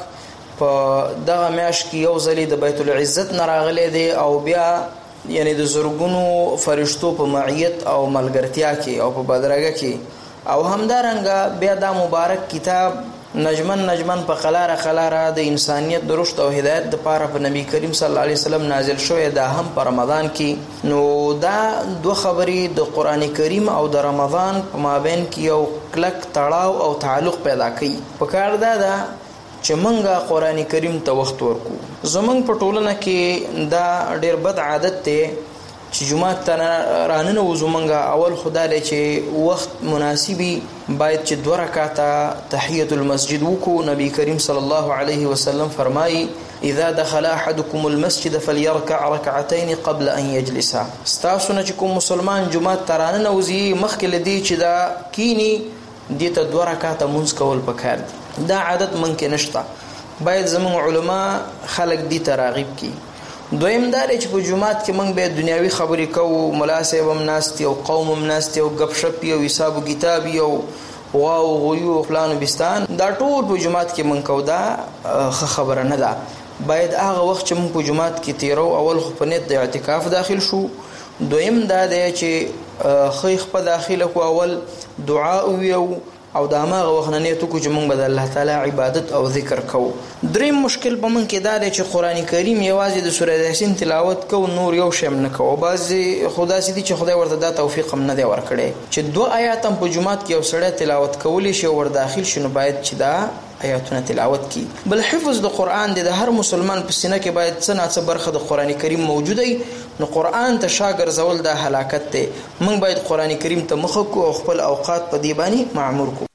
په دغه میاشت کې یو ځلې د بیت العزت نه راغلی دی او بیا یعنی د زرګونو فرشتو په معیت او ملګرتیا کې او په بدرګه کې او همدارنګه بیا دا مبارک کتاب نجمن په قلاره د انسانیت د رشد او هدایت د پاره په نبی کریم صلی الله علیه وسلم نازل شوی دا هم په رمضان کې. نو دا دوه خبرې د قران کریم او د رمضان په مابین کې یو کلک تړاو او تعلق پیدا کوي. په کار دا چې مونږه قران کریم ته وخت ورکو. زمونږ په ټولنه کې دا ډېر بد عادت دی چې جمعه ته راننه وزمونږه اول خدای چې وخت مناسبي باید چې 2 رکعاته تحیت المسجد وکړو. نبی کریم صلی الله علیه وسلم فرمایي اذا دخل احدكم المسجد فليركع ركعتين قبل ان يجلس. تاسو نه چې کوم مسلمان جمعه ته راننه وزي مخکې لدی چې دا کینی دې ته 2 رکعاته مونږ کول پکار دي. دا عادت ممکن نشته. باید زموږ علما خلک دې ته راغب کړي. دویم دا چې په جمعات کې موږ به دنیوي خبرې کوو، ملا صاحب هم ناست او قوم هم ناست او غب شپ او حساب کتاب او واو غيو فلان بستان دا ټول په جمعات کې موږ کو. دا خبره نه ده. باید هغه وخت چې موږ په جمعات کې تیرو اول خو په نیت د اعتکاف داخل شو. دویم دا دی چې خیخ په داخله کو اول دعا ویو او دا ماغه وخنانیتو کو چې مونږ به د الله تعالی عبادت او ذکر کوو. دریم مشکل په مونږ کې دا دی چې قران کریم یوازې د سوره یاسین تلاوت کوو، نور یو شی نه کوو. بعضی خدا سي دي چې خدای ورته دا توفیق هم نه دی ورکړي چې 2 آیات هم په جمعات کې یو سړی تلاوت کولی شي ور داخل شنو باید چې دا آیاتونه تلاوت کی. بل حفظ د قران د هر مسلمان په سینه کې باید څه څه برخه د قران کریم موجوده وي. نو قران ته شاګر زول د هلاکت ته موږ باید قران کریم ته مخ کو او خپل اوقات په دی باندې معمور کو.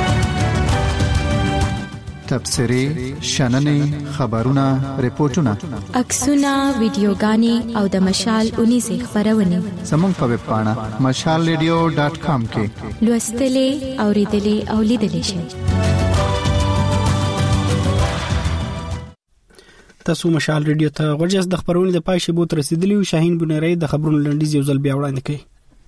تبصري شننې خبرونه ریپورتونه عکسونه ویډیوګانې او د مشال 19 خبرونه زموږ په ویب پاڼه mashalradio.com کې لوستلې اوریدلې او لیدلې شئ. تاسو مشال ریډیو ته ورجس د خبرونې د پای شبوت رسیدلی او شاهین بنری د خبرونو لنډیز یو ځل بیا وړاندې کړي.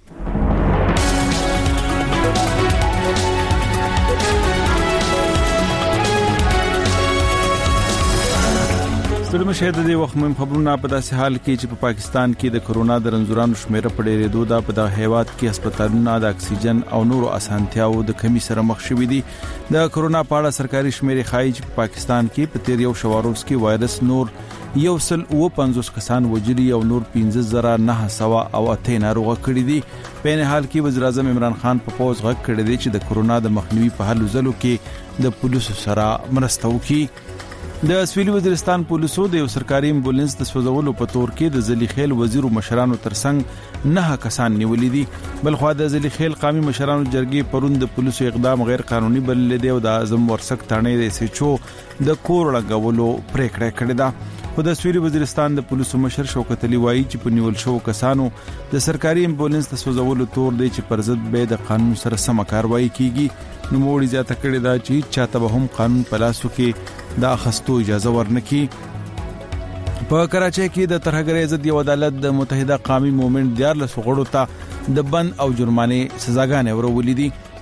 ستړي مشه د وخت مهم خبرونه په داسې حال کې چې په پاکستان کې د کورونا د رنځورانو شمیره په ډېرېدو ده. په دغه هیواد کې هسپتالونه د اکسیجن او نورو اسانتیاو د کمی سره مخ شوي دي. د کورونا په اړه سرکاري شمیرې ښایي چې په پاکستان کې په تیر یو شواروز کې وایرس نور 150 کسان وجلی او نور 15908 ناروغه کړي دي. په نه حال کې وزیر اعظم عمران خان په پوز غږ کړی دی چې د کورونا د مخنیوي په هلو ځلو کې د پولیسو سره مرسته وکړي. د سویلي وزیرستان پولیسو د یو سرکاري امبولانس د سوځولو په تور کې د ځلیخیل وزیر او مشرانو ترڅنګ 9 کسان نیولې دي. بلخو د ځلیخیل قومي مشرانو جرګې پروند د پولیسو اقدام غیر قانوني بلل دی او د اعظم ورسک تانه د سچو د کور لګولو پریکړه کړې ده. خو د سویلي وزیرستان د پولیسو مشر شوکت علي وایي چې په نیول شو کسانو د سرکاري امبولانس د سوځولو تور دی چې پر ضد به د قانون سره سم کاروایی کیږي. نو موړي زیاته کړې ده چې چاته به هم قانون پلاسو کې د اخستو اجازه ورنکي. په کراچۍ کې د ترهګرۍ ضد یو عدالت د متحده قومي مومنټ 14 غړو ته د بند او جرمانه سزاګانې ورولې دي.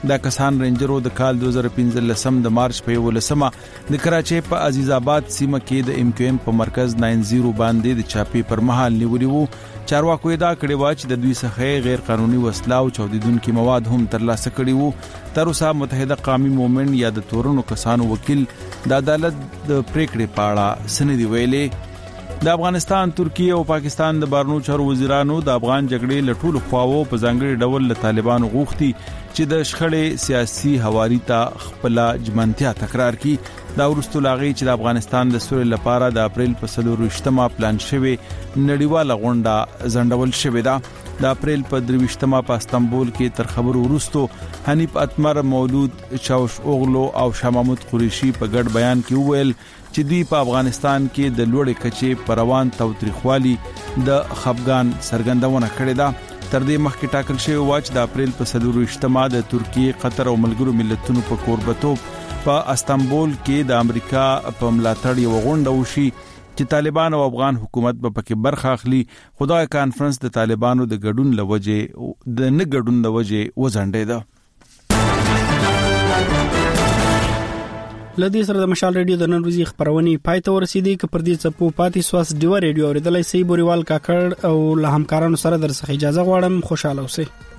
دا کسان رینجرو د کال 2015 د مارچ په 11مه د کراچۍ په عزیز آباد سیمه کې د MQM په مرکز 90 باندې د چاپی پر مهال نیولي وو. چارواکو دا کړي و چې د دوی څخه غیر قانوني وسله او چاودیدونکو مواد هم ترلاسه کړي وو. تر اوسه متحده قومي مومنټ یا د تورنو کسانو وکیل د عدالت د پریکړې په اړه سندې ویلې. د افغانستان، ترکیه او پاکستان د بهرنیو چارو وزیرانو د افغان جګړې له ټولو خواوو په ځانګړي ډول له طالبانو غوښتي چې د شخړې سیاسي هواري ته خپل جمنتیا تکرار کړي. دا ورستو لاغي چې د افغانستان د سولې لپاره د اپریل په 24مه پلان شوی نړیواله غونډه ځنډول شوې ده. د اپریل په 23مه په استانبول کې تر خبرو ورستو حنیف اتمر، مولود چاوش اوغلو او شاه محمود قریشي په ګډ بیان کې وویل چې دوی په افغانستان کې د لوړې کچې پروان تاوتریخوالي د خفګان څرګندونه کړې ده. تر دې مخکې ټاکل شوی و چې د اپریل په 24مه د ترکیه، قطر او ملګرو ملتونو په کوربتوب په استانبول کې د امریکا په ملاتړ یو غونډه وشي چې طالبان او افغان حکومت په پکې برخه اخلي. خدای کانفرنس د طالبانو د ګډون لوجه وځنډېده. لدې سره د مشال ریډیو د نن ورځې خبرونه پای ته ورسېدې. ک پر دې څپو پاتې سواس ډیو ریډیو اوریدلای سي بوريوال کاکړ او له همکارانو سره درڅخه اجازه غواړم. خوشاله اوسئ.